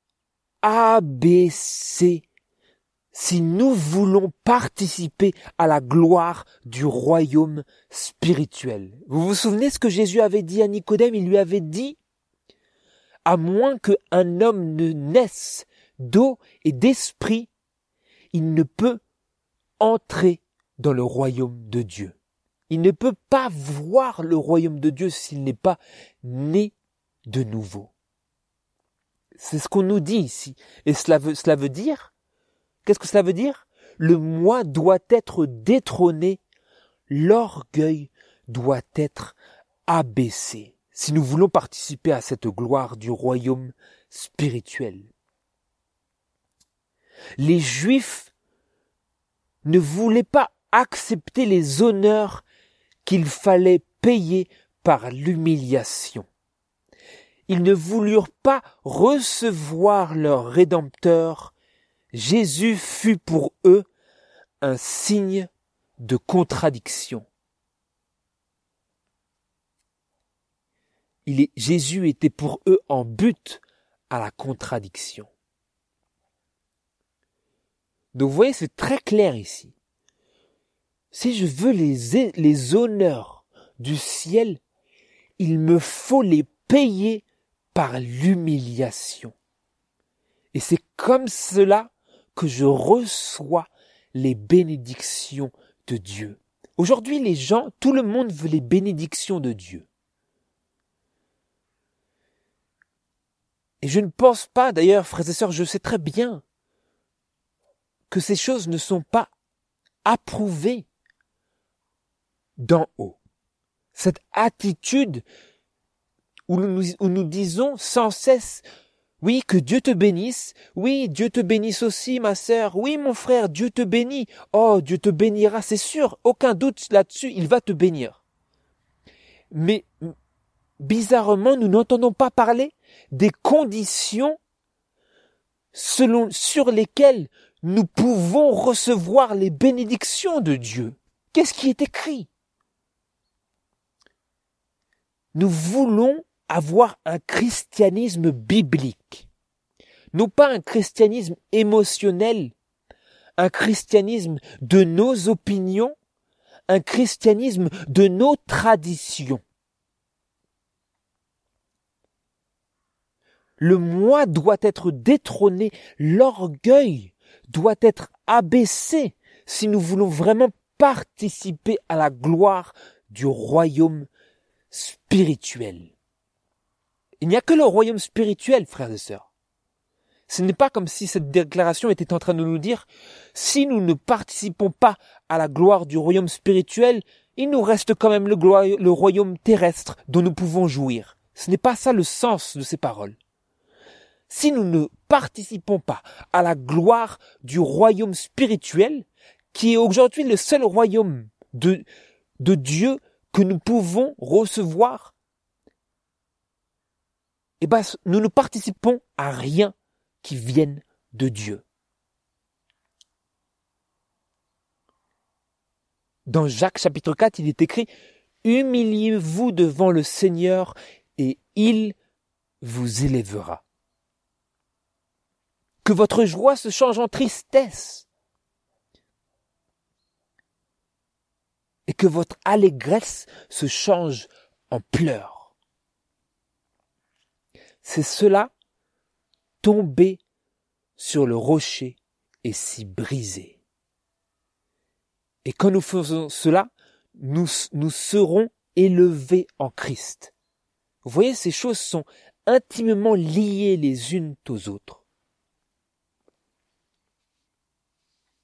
abaissé si nous voulons participer à la gloire du royaume spirituel. Vous vous souvenez ce que Jésus avait dit à Nicodème? Il lui avait dit, à moins qu'un homme ne naisse d'eau et d'esprit, il ne peut entrer dans le royaume de Dieu. Il ne peut pas voir le royaume de Dieu s'il n'est pas né de nouveau. C'est ce qu'on nous dit ici. Et cela veut dire, qu'est-ce que cela veut dire? Le moi doit être détrôné, l'orgueil doit être abaissé, si nous voulons participer à cette gloire du royaume spirituel. Les Juifs ne voulaient pas accepter les honneurs qu'il fallait payer par l'humiliation. Ils ne voulurent pas recevoir leur Rédempteur. Jésus fut pour eux un signe de contradiction. Jésus était pour eux en but à la contradiction. Donc vous voyez, c'est très clair ici. Si je veux les honneurs du ciel, il me faut les payer par l'humiliation. Et c'est comme cela que je reçois les bénédictions de Dieu. Aujourd'hui, tout le monde veut les bénédictions de Dieu. Et je ne pense pas, d'ailleurs, frères et sœurs, je sais très bien que ces choses ne sont pas approuvées d'en haut. Cette attitude où nous disons sans cesse, oui, que Dieu te bénisse, oui, Dieu te bénisse aussi, ma sœur, oui, mon frère, Dieu te bénit, oh, Dieu te bénira, c'est sûr, aucun doute là-dessus, il va te bénir. Mais, bizarrement, nous n'entendons pas parler des conditions sur lesquelles nous pouvons recevoir les bénédictions de Dieu. Qu'est-ce qui est écrit? Nous voulons avoir un christianisme biblique, non pas un christianisme émotionnel, un christianisme de nos opinions, un christianisme de nos traditions. Le moi doit être détrôné, l'orgueil doit être abaissé si nous voulons vraiment participer à la gloire du royaume spirituel. Il n'y a que le royaume spirituel, frères et sœurs. Ce n'est pas comme si cette déclaration était en train de nous dire, si nous ne participons pas à la gloire du royaume spirituel, il nous reste quand même le royaume terrestre dont nous pouvons jouir. Ce n'est pas ça le sens de ces paroles. Si nous ne participons pas à la gloire du royaume spirituel, qui est aujourd'hui le seul royaume de Dieu que nous pouvons recevoir, eh ben, nous ne participons à rien qui vienne de Dieu. Dans Jacques chapitre 4, il est écrit « Humiliez-vous devant le Seigneur et il vous élèvera. » Que votre joie se change en tristesse et que votre allégresse se change en pleurs. C'est cela, tomber sur le rocher et s'y briser. Et quand nous faisons cela, nous serons élevés en Christ. Vous voyez, ces choses sont intimement liées les unes aux autres.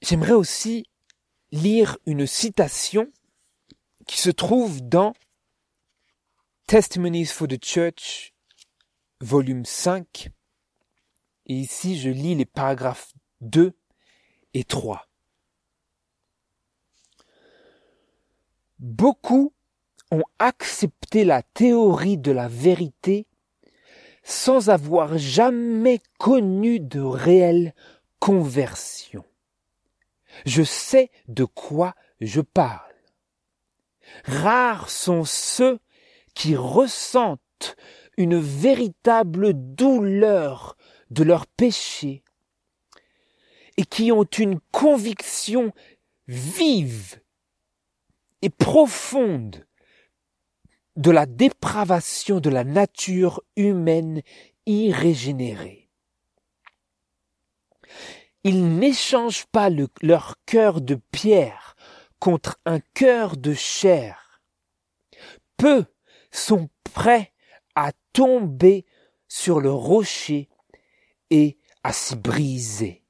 j'aimerais aussi lire une citation qui se trouve dans Testimonies for the Church, volume 5. Et ici, je lis les paragraphes 2 et 3. Beaucoup ont accepté la théorie de la vérité sans avoir jamais connu de réelle conversion. Je sais de quoi je parle. Rares sont ceux qui ressentent une véritable douleur de leur péché et qui ont une conviction vive et profonde de la dépravation de la nature humaine irrégénérée. Ils n'échangent pas leur cœur de pierre contre un cœur de chair. Peu sont prêts à tomber sur le rocher et à s'y briser.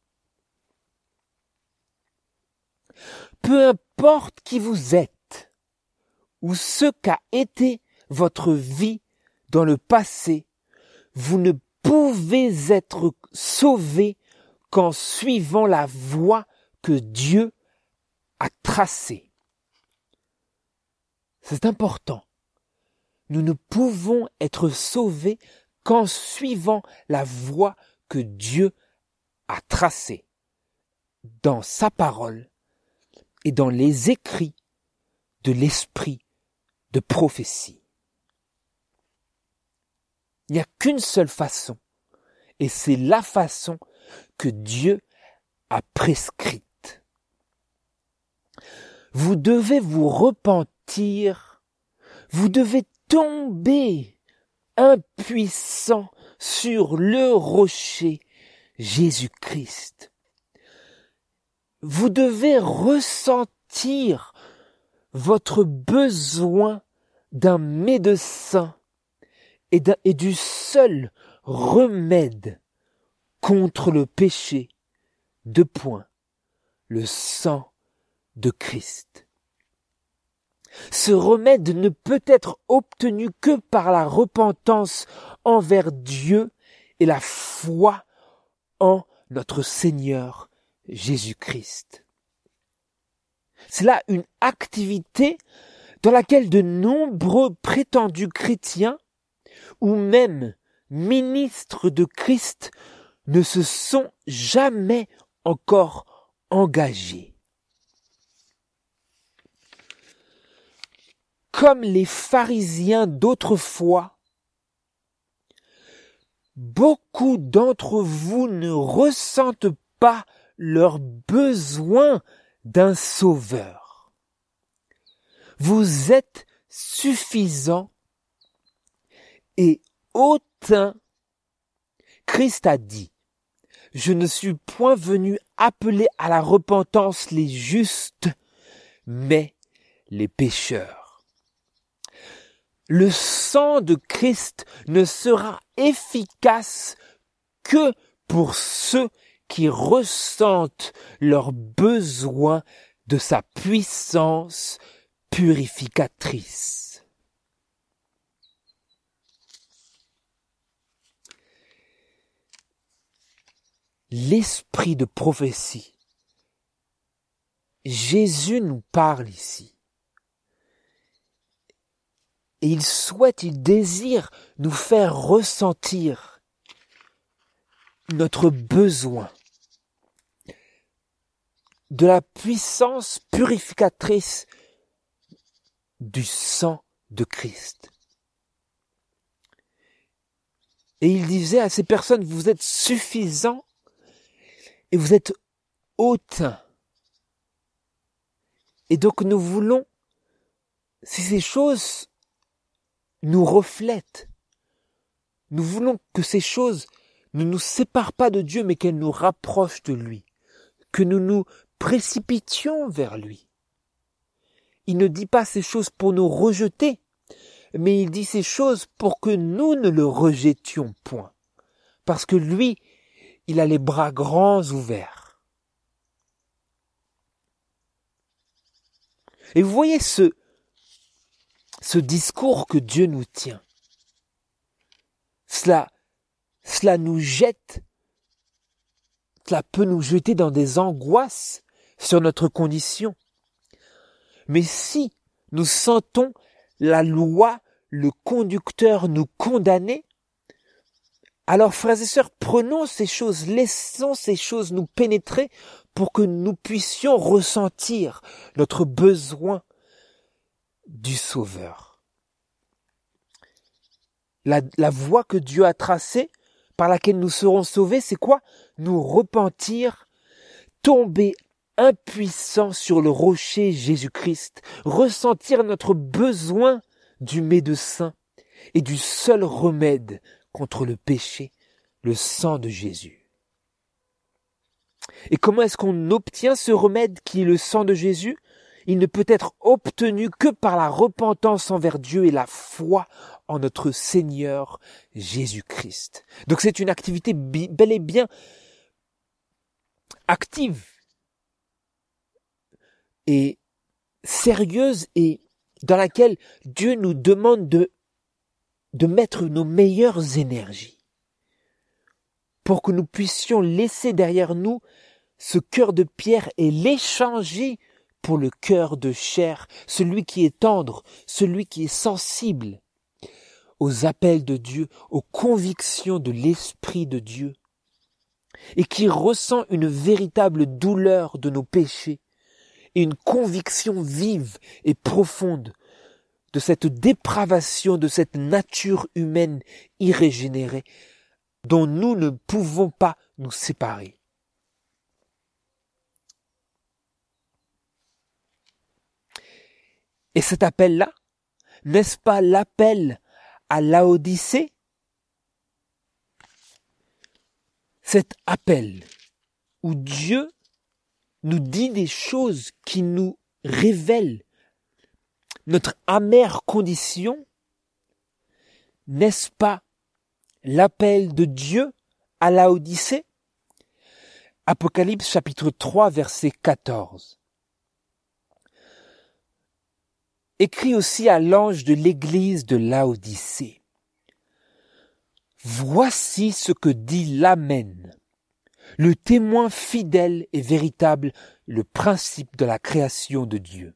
Peu importe qui vous êtes ou ce qu'a été votre vie dans le passé, vous ne pouvez être sauvé qu'en suivant la voie que Dieu a tracée. C'est important. Nous ne pouvons être sauvés qu'en suivant la voie que Dieu a tracée dans sa parole et dans les écrits de l'esprit de prophétie. Il n'y a qu'une seule façon, et c'est la façon que Dieu a prescrite. Vous devez vous repentir, vous devez tomber impuissant sur le rocher Jésus-Christ. Vous devez ressentir votre besoin d'un médecin et du seul remède contre le péché. 2 points. Le sang de Christ. Ce remède ne peut être obtenu que par la repentance envers Dieu et la foi en notre Seigneur Jésus-Christ. C'est là une activité dans laquelle de nombreux prétendus chrétiens ou même ministres de Christ ne se sont jamais encore engagés. Comme les pharisiens d'autrefois, beaucoup d'entre vous ne ressentent pas leur besoin d'un sauveur. Vous êtes suffisants et hautains. Christ a dit, « Je ne suis point venu appeler à la repentance les justes, mais les pécheurs. » Le sang de Christ ne sera efficace que pour ceux qui ressentent leur besoin de sa puissance purificatrice. L'esprit de prophétie. Jésus nous parle ici. Et il désire nous faire ressentir notre besoin de la puissance purificatrice du sang de Christ. Et il disait à ces personnes, vous êtes suffisants et vous êtes hautains. Et donc nous voulons, si ces choses nous reflètent, nous voulons que ces choses ne nous séparent pas de Dieu, mais qu'elles nous rapprochent de lui, que nous nous précipitions vers lui. Il ne dit pas ces choses pour nous rejeter, mais il dit ces choses pour que nous ne le rejetions point. Parce que lui, il a les bras grands ouverts. Et vous voyez ce discours que Dieu nous tient. Cela nous jette, cela peut nous jeter dans des angoisses sur notre condition. Mais si nous sentons la loi, le conducteur nous condamner, alors frères et sœurs, prenons ces choses, laissons ces choses nous pénétrer pour que nous puissions ressentir notre besoin du Sauveur. La voie que Dieu a tracée, par laquelle nous serons sauvés, c'est quoi? Nous repentir, tomber impuissants sur le rocher Jésus-Christ, ressentir notre besoin du médecin et du seul remède contre le péché, le sang de Jésus. Et comment est-ce qu'on obtient ce remède qui est le sang de Jésus? Il ne peut être obtenu que par la repentance envers Dieu et la foi en notre Seigneur Jésus-Christ. Donc c'est une activité bel et bien active et sérieuse et dans laquelle Dieu nous demande de mettre nos meilleures énergies pour que nous puissions laisser derrière nous ce cœur de pierre et l'échanger pour le cœur de chair, celui qui est tendre, celui qui est sensible aux appels de Dieu, aux convictions de l'Esprit de Dieu, et qui ressent une véritable douleur de nos péchés et une conviction vive et profonde de cette dépravation, de cette nature humaine irrégénérée dont nous ne pouvons pas nous séparer. Et cet appel-là, n'est-ce pas l'appel à Laodicée? Cet appel où Dieu nous dit des choses qui nous révèlent notre amère condition, n'est-ce pas l'appel de Dieu à Laodicée? Apocalypse chapitre 3 verset 14. Écrit aussi à l'ange de l'église de Laodicée. Voici ce que dit l'Amen, le témoin fidèle et véritable, le principe de la création de Dieu.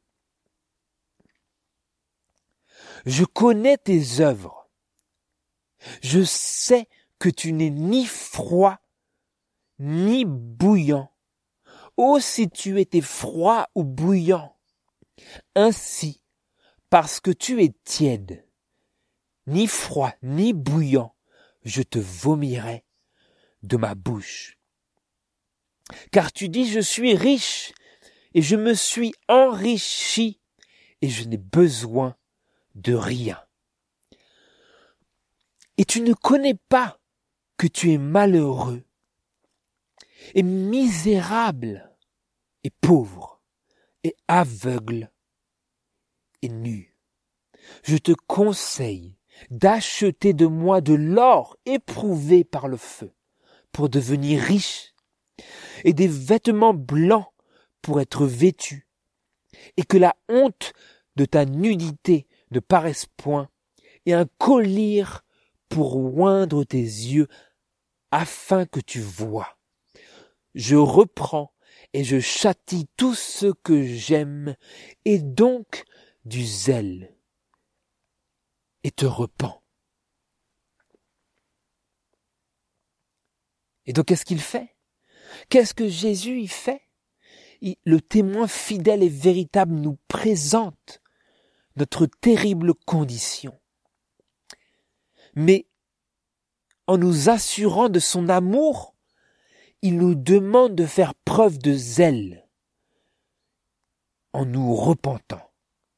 Je connais tes œuvres. Je sais que tu n'es ni froid, ni bouillant. Oh, si tu étais froid ou bouillant! Ainsi, parce que tu es tiède, ni froid, ni bouillant, je te vomirai de ma bouche. Car tu dis, je suis riche, et je me suis enrichi, et je n'ai besoin de rien. Et tu ne connais pas que tu es malheureux, et misérable, et pauvre, et aveugle, et nu. Je te conseille d'acheter de moi de l'or éprouvé par le feu, pour devenir riche, et des vêtements blancs pour être vêtu, et que la honte de ta nudité ne paraisse point, et un collier pour oindre tes yeux, afin que tu vois. Je reprends et je châtie tous ceux que j'aime, et donc du zèle, et te repens. Et donc qu'est-ce qu'il fait? Qu'est-ce que Jésus y fait? Le témoin fidèle et véritable nous présente notre terrible condition. Mais en nous assurant de son amour, il nous demande de faire preuve de zèle en nous repentant.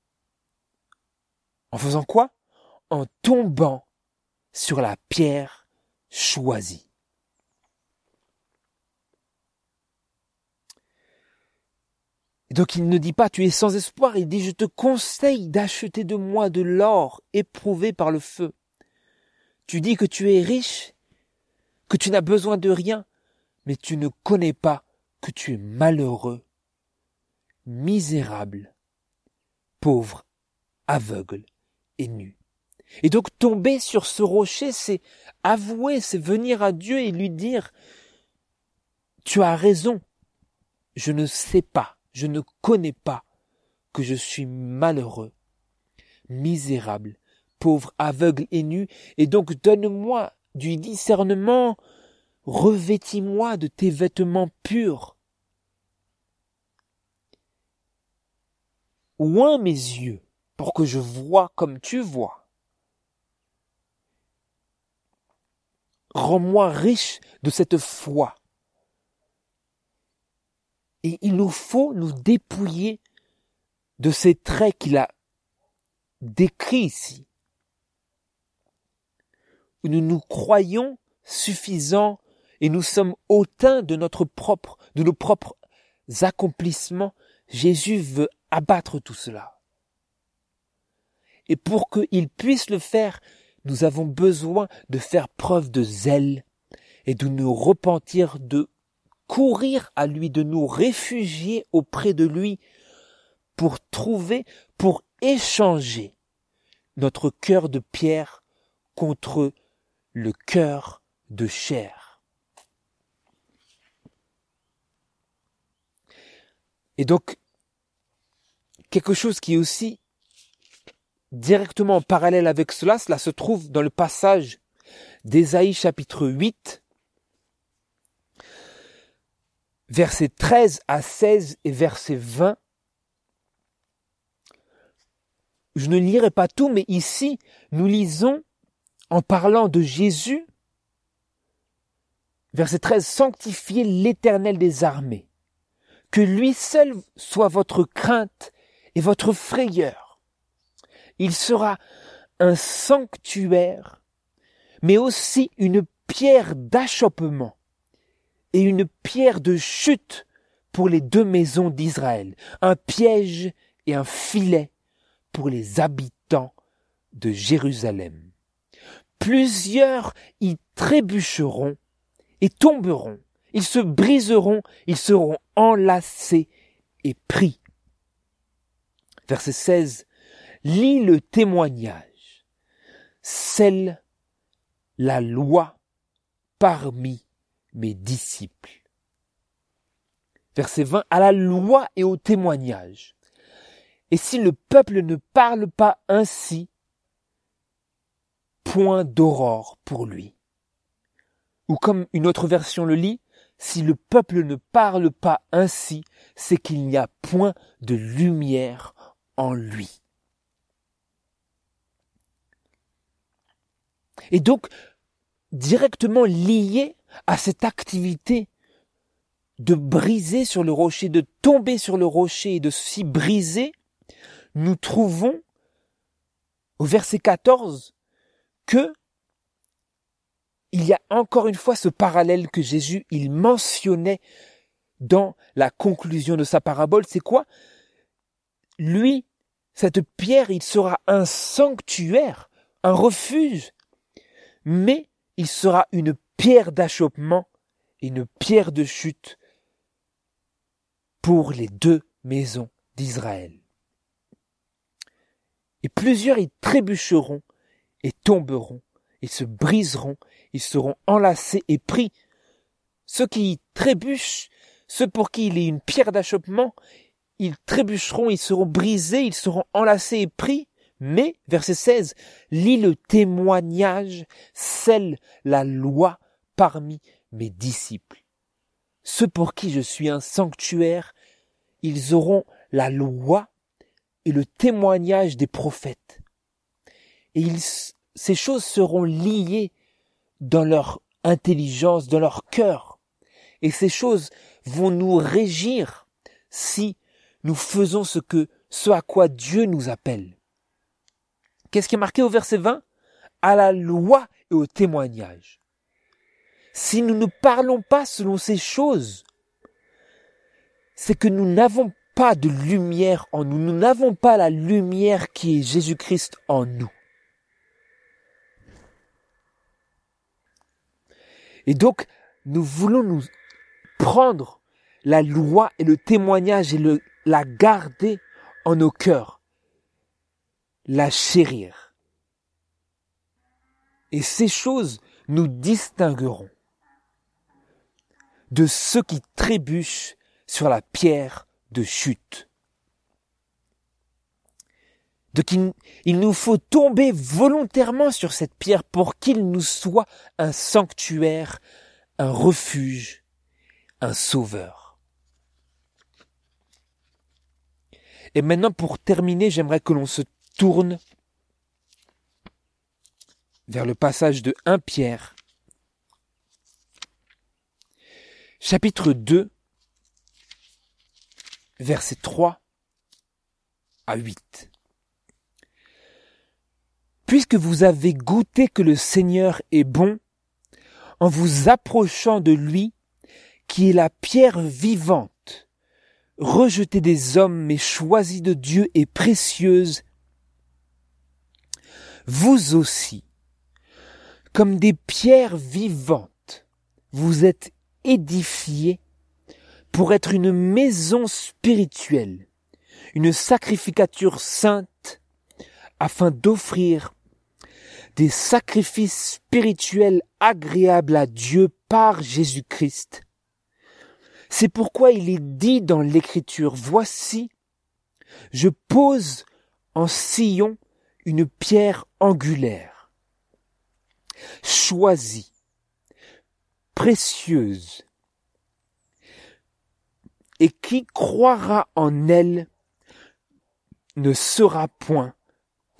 En faisant quoi? En tombant sur la pierre choisie. Et donc il ne dit pas tu es sans espoir, il dit je te conseille d'acheter de moi de l'or éprouvé par le feu. Tu dis que tu es riche, que tu n'as besoin de rien, mais tu ne connais pas que tu es malheureux, misérable pauvre, aveugle et nu. Et donc tomber sur ce rocher, c'est avouer, c'est venir à Dieu et lui dire « Tu as raison, je ne sais pas, je ne connais pas que je suis malheureux, misérable, pauvre, aveugle et nu, et donc donne-moi du discernement, revêtis-moi de tes vêtements purs. Oins mes yeux pour que je voie comme tu vois. Rends-moi riche de cette foi. » Et il nous faut nous dépouiller de ces traits qu'il a décrits ici, où nous nous croyons suffisants et nous sommes hautains de nos propres accomplissements. Jésus veut abattre tout cela. Et pour qu'il puisse le faire, nous avons besoin de faire preuve de zèle et de nous repentir, de courir à lui, de nous réfugier auprès de lui pour échanger notre cœur de pierre contre le cœur de chair. Et donc, quelque chose qui est aussi directement en parallèle avec cela se trouve dans le passage d'Ésaïe chapitre 8, versets 13 à 16 et verset 20. Je ne lirai pas tout, mais ici, nous lisons, en parlant de Jésus, verset 13, « Sanctifiez l'Éternel des armées, que lui seul soit votre crainte et votre frayeur. Il sera un sanctuaire, mais aussi une pierre d'achoppement et une pierre de chute pour les deux maisons d'Israël, un piège et un filet pour les habitants de Jérusalem. Plusieurs y trébucheront et tomberont, ils se briseront, ils seront enlacés et pris. » Verset 16. Lis le témoignage, scelle la loi parmi mes disciples. Verset 20, à la loi et au témoignage. Et si le peuple ne parle pas ainsi, point d'aurore pour lui. Ou comme une autre version le lit, si le peuple ne parle pas ainsi, c'est qu'il n'y a point de lumière en lui. Et donc, directement lié à cette activité de briser sur le rocher, de tomber sur le rocher et de s'y briser, nous trouvons au verset 14 que il y a encore une fois ce parallèle que Jésus, il mentionnait dans la conclusion de sa parabole. C'est quoi? Lui, cette pierre, il sera un sanctuaire, un refuge, mais il sera une pierre d'achoppement et une pierre de chute pour les deux maisons d'Israël. Et plusieurs y trébucheront et tomberont, ils se briseront, ils seront enlacés et pris. Ceux qui y trébuchent, ceux pour qui il est une pierre d'achoppement, ils trébucheront, ils seront brisés, ils seront enlacés et pris. Mais, verset 16, lis le témoignage, scelle la loi parmi mes disciples. Ceux pour qui je suis un sanctuaire, ils auront la loi et le témoignage des prophètes. Et ces choses seront liées dans leur intelligence, dans leur cœur. Et ces choses vont nous régir si nous faisons ce à quoi Dieu nous appelle. Qu'est-ce qui est marqué au verset 20? À la loi et au témoignage. Si nous ne parlons pas selon ces choses, c'est que nous n'avons pas de lumière en nous. Nous n'avons pas la lumière qui est Jésus-Christ en nous. Et donc, nous voulons nous prendre la loi et le témoignage et la garder en nos cœurs. la chérir. Et ces choses nous distingueront de ceux qui trébuchent sur la pierre de chute. Donc il nous faut tomber volontairement sur cette pierre pour qu'il nous soit un sanctuaire, un refuge, un sauveur. Et maintenant, pour terminer, j'aimerais que l'on se tourne vers le passage de 1 Pierre, chapitre 2, versets 3 à 8. Puisque vous avez goûté que le Seigneur est bon, en vous approchant de lui, qui est la pierre vivante, rejetée des hommes mais choisie de Dieu et précieuse, vous aussi, comme des pierres vivantes, vous êtes édifiés pour être une maison spirituelle, une sacrificature sainte, afin d'offrir des sacrifices spirituels agréables à Dieu par Jésus-Christ. C'est pourquoi il est dit dans l'Écriture, « Voici, je pose en Sion une pierre angulaire, choisie, précieuse, et qui croira en elle ne sera point confus. »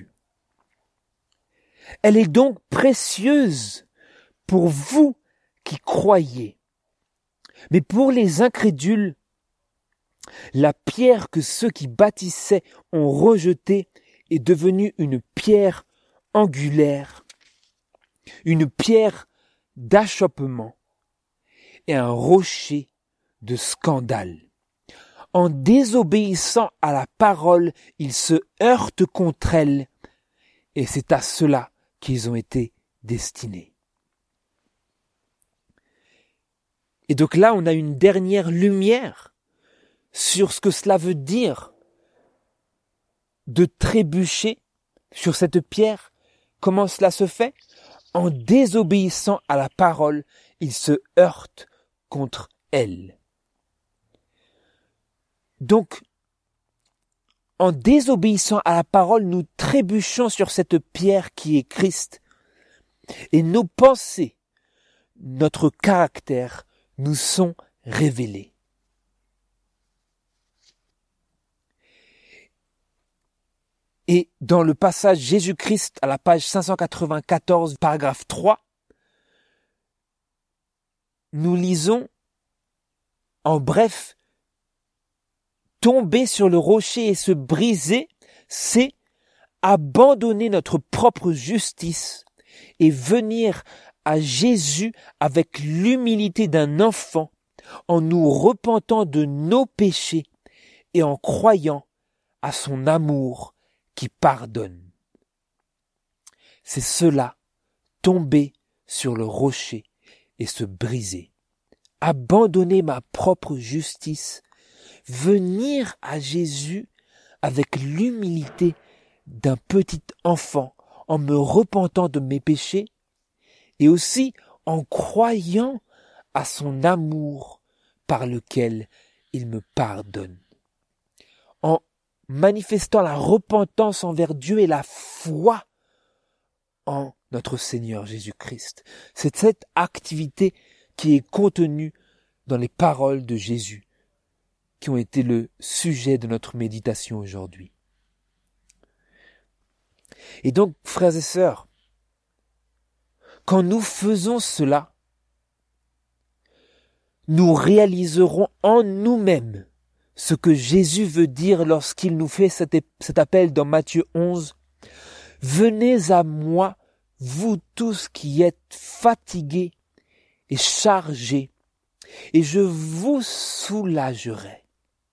Elle est donc précieuse pour vous qui croyez. Mais pour les incrédules, la pierre que ceux qui bâtissaient ont rejetée est devenue une pierre angulaire, une pierre d'achoppement et un rocher de scandale. En désobéissant à la parole, ils se heurtent contre elle, et c'est à cela qu'ils ont été destinés. Et donc là, on a une dernière lumière sur ce que cela veut dire de trébucher sur cette pierre. Comment cela se fait? En désobéissant à la parole, ils se heurtent contre elle. Donc, en désobéissant à la parole, nous trébuchons sur cette pierre qui est Christ. Et nos pensées, notre caractère, nous sont révélés. Et dans le passage Jésus-Christ à la page 594, paragraphe 3, nous lisons en bref, tomber sur le rocher et se briser, c'est abandonner notre propre justice et venir à Jésus avec l'humilité d'un enfant, en nous repentant de nos péchés et en croyant à son amour qui pardonne. C'est cela, tomber sur le rocher et se briser. Abandonner ma propre justice, venir à Jésus avec l'humilité d'un petit enfant, en me repentant de mes péchés, et aussi en croyant à son amour par lequel il me pardonne. En manifestant la repentance envers Dieu et la foi en notre Seigneur Jésus-Christ. C'est cette activité qui est contenue dans les paroles de Jésus, qui ont été le sujet de notre méditation aujourd'hui. Et donc, frères et sœurs, quand nous faisons cela, nous réaliserons en nous-mêmes ce que Jésus veut dire lorsqu'il nous fait cet appel dans Matthieu 11. « Venez à moi, vous tous qui êtes fatigués et chargés, et je vous soulagerai.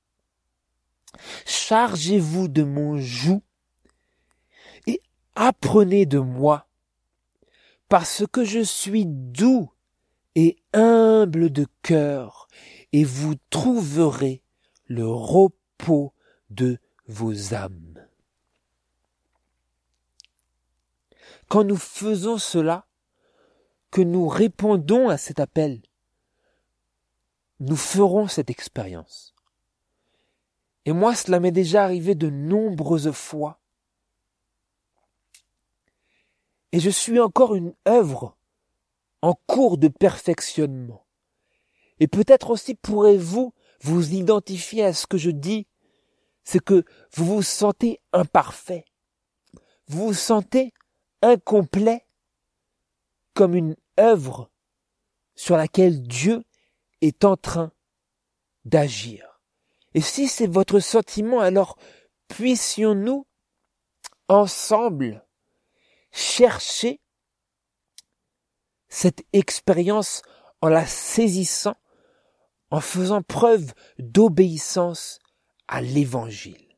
Chargez-vous de mon joug et apprenez de moi, parce que je suis doux et humble de cœur, et vous trouverez le repos de vos âmes. » quand nous faisons cela, que nous répondons à cet appel, nous ferons cette expérience. Et moi, cela m'est déjà arrivé de nombreuses fois. Et je suis encore une œuvre en cours de perfectionnement. Et peut-être aussi pourrez-vous vous identifier à ce que je dis, c'est que vous vous sentez imparfait. Vous vous sentez incomplet comme une œuvre sur laquelle Dieu est en train d'agir. Et si c'est votre sentiment, alors puissions-nous ensemble chercher cette expérience en la saisissant, en faisant preuve d'obéissance à l'Évangile.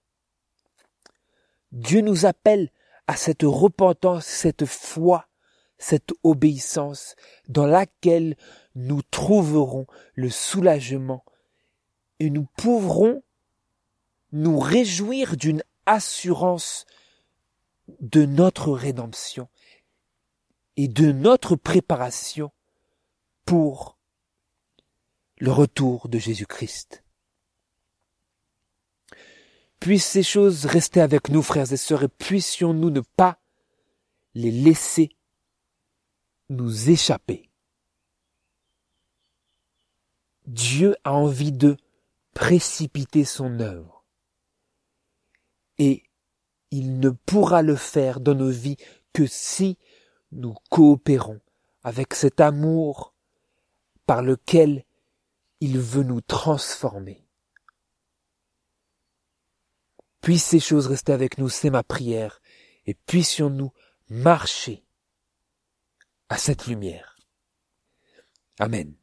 Dieu nous appelle à cette repentance, cette foi, cette obéissance dans laquelle nous trouverons le soulagement et nous pourrons nous réjouir d'une assurance de notre rédemption et de notre préparation pour le retour de Jésus-Christ. Puissent ces choses rester avec nous, frères et sœurs, et puissions-nous ne pas les laisser nous échapper. Dieu a envie de précipiter son œuvre. Et il ne pourra le faire dans nos vies que si nous coopérons avec cet amour par lequel il veut nous transformer. Puissent ces choses rester avec nous, c'est ma prière, et puissions-nous marcher à cette lumière. Amen.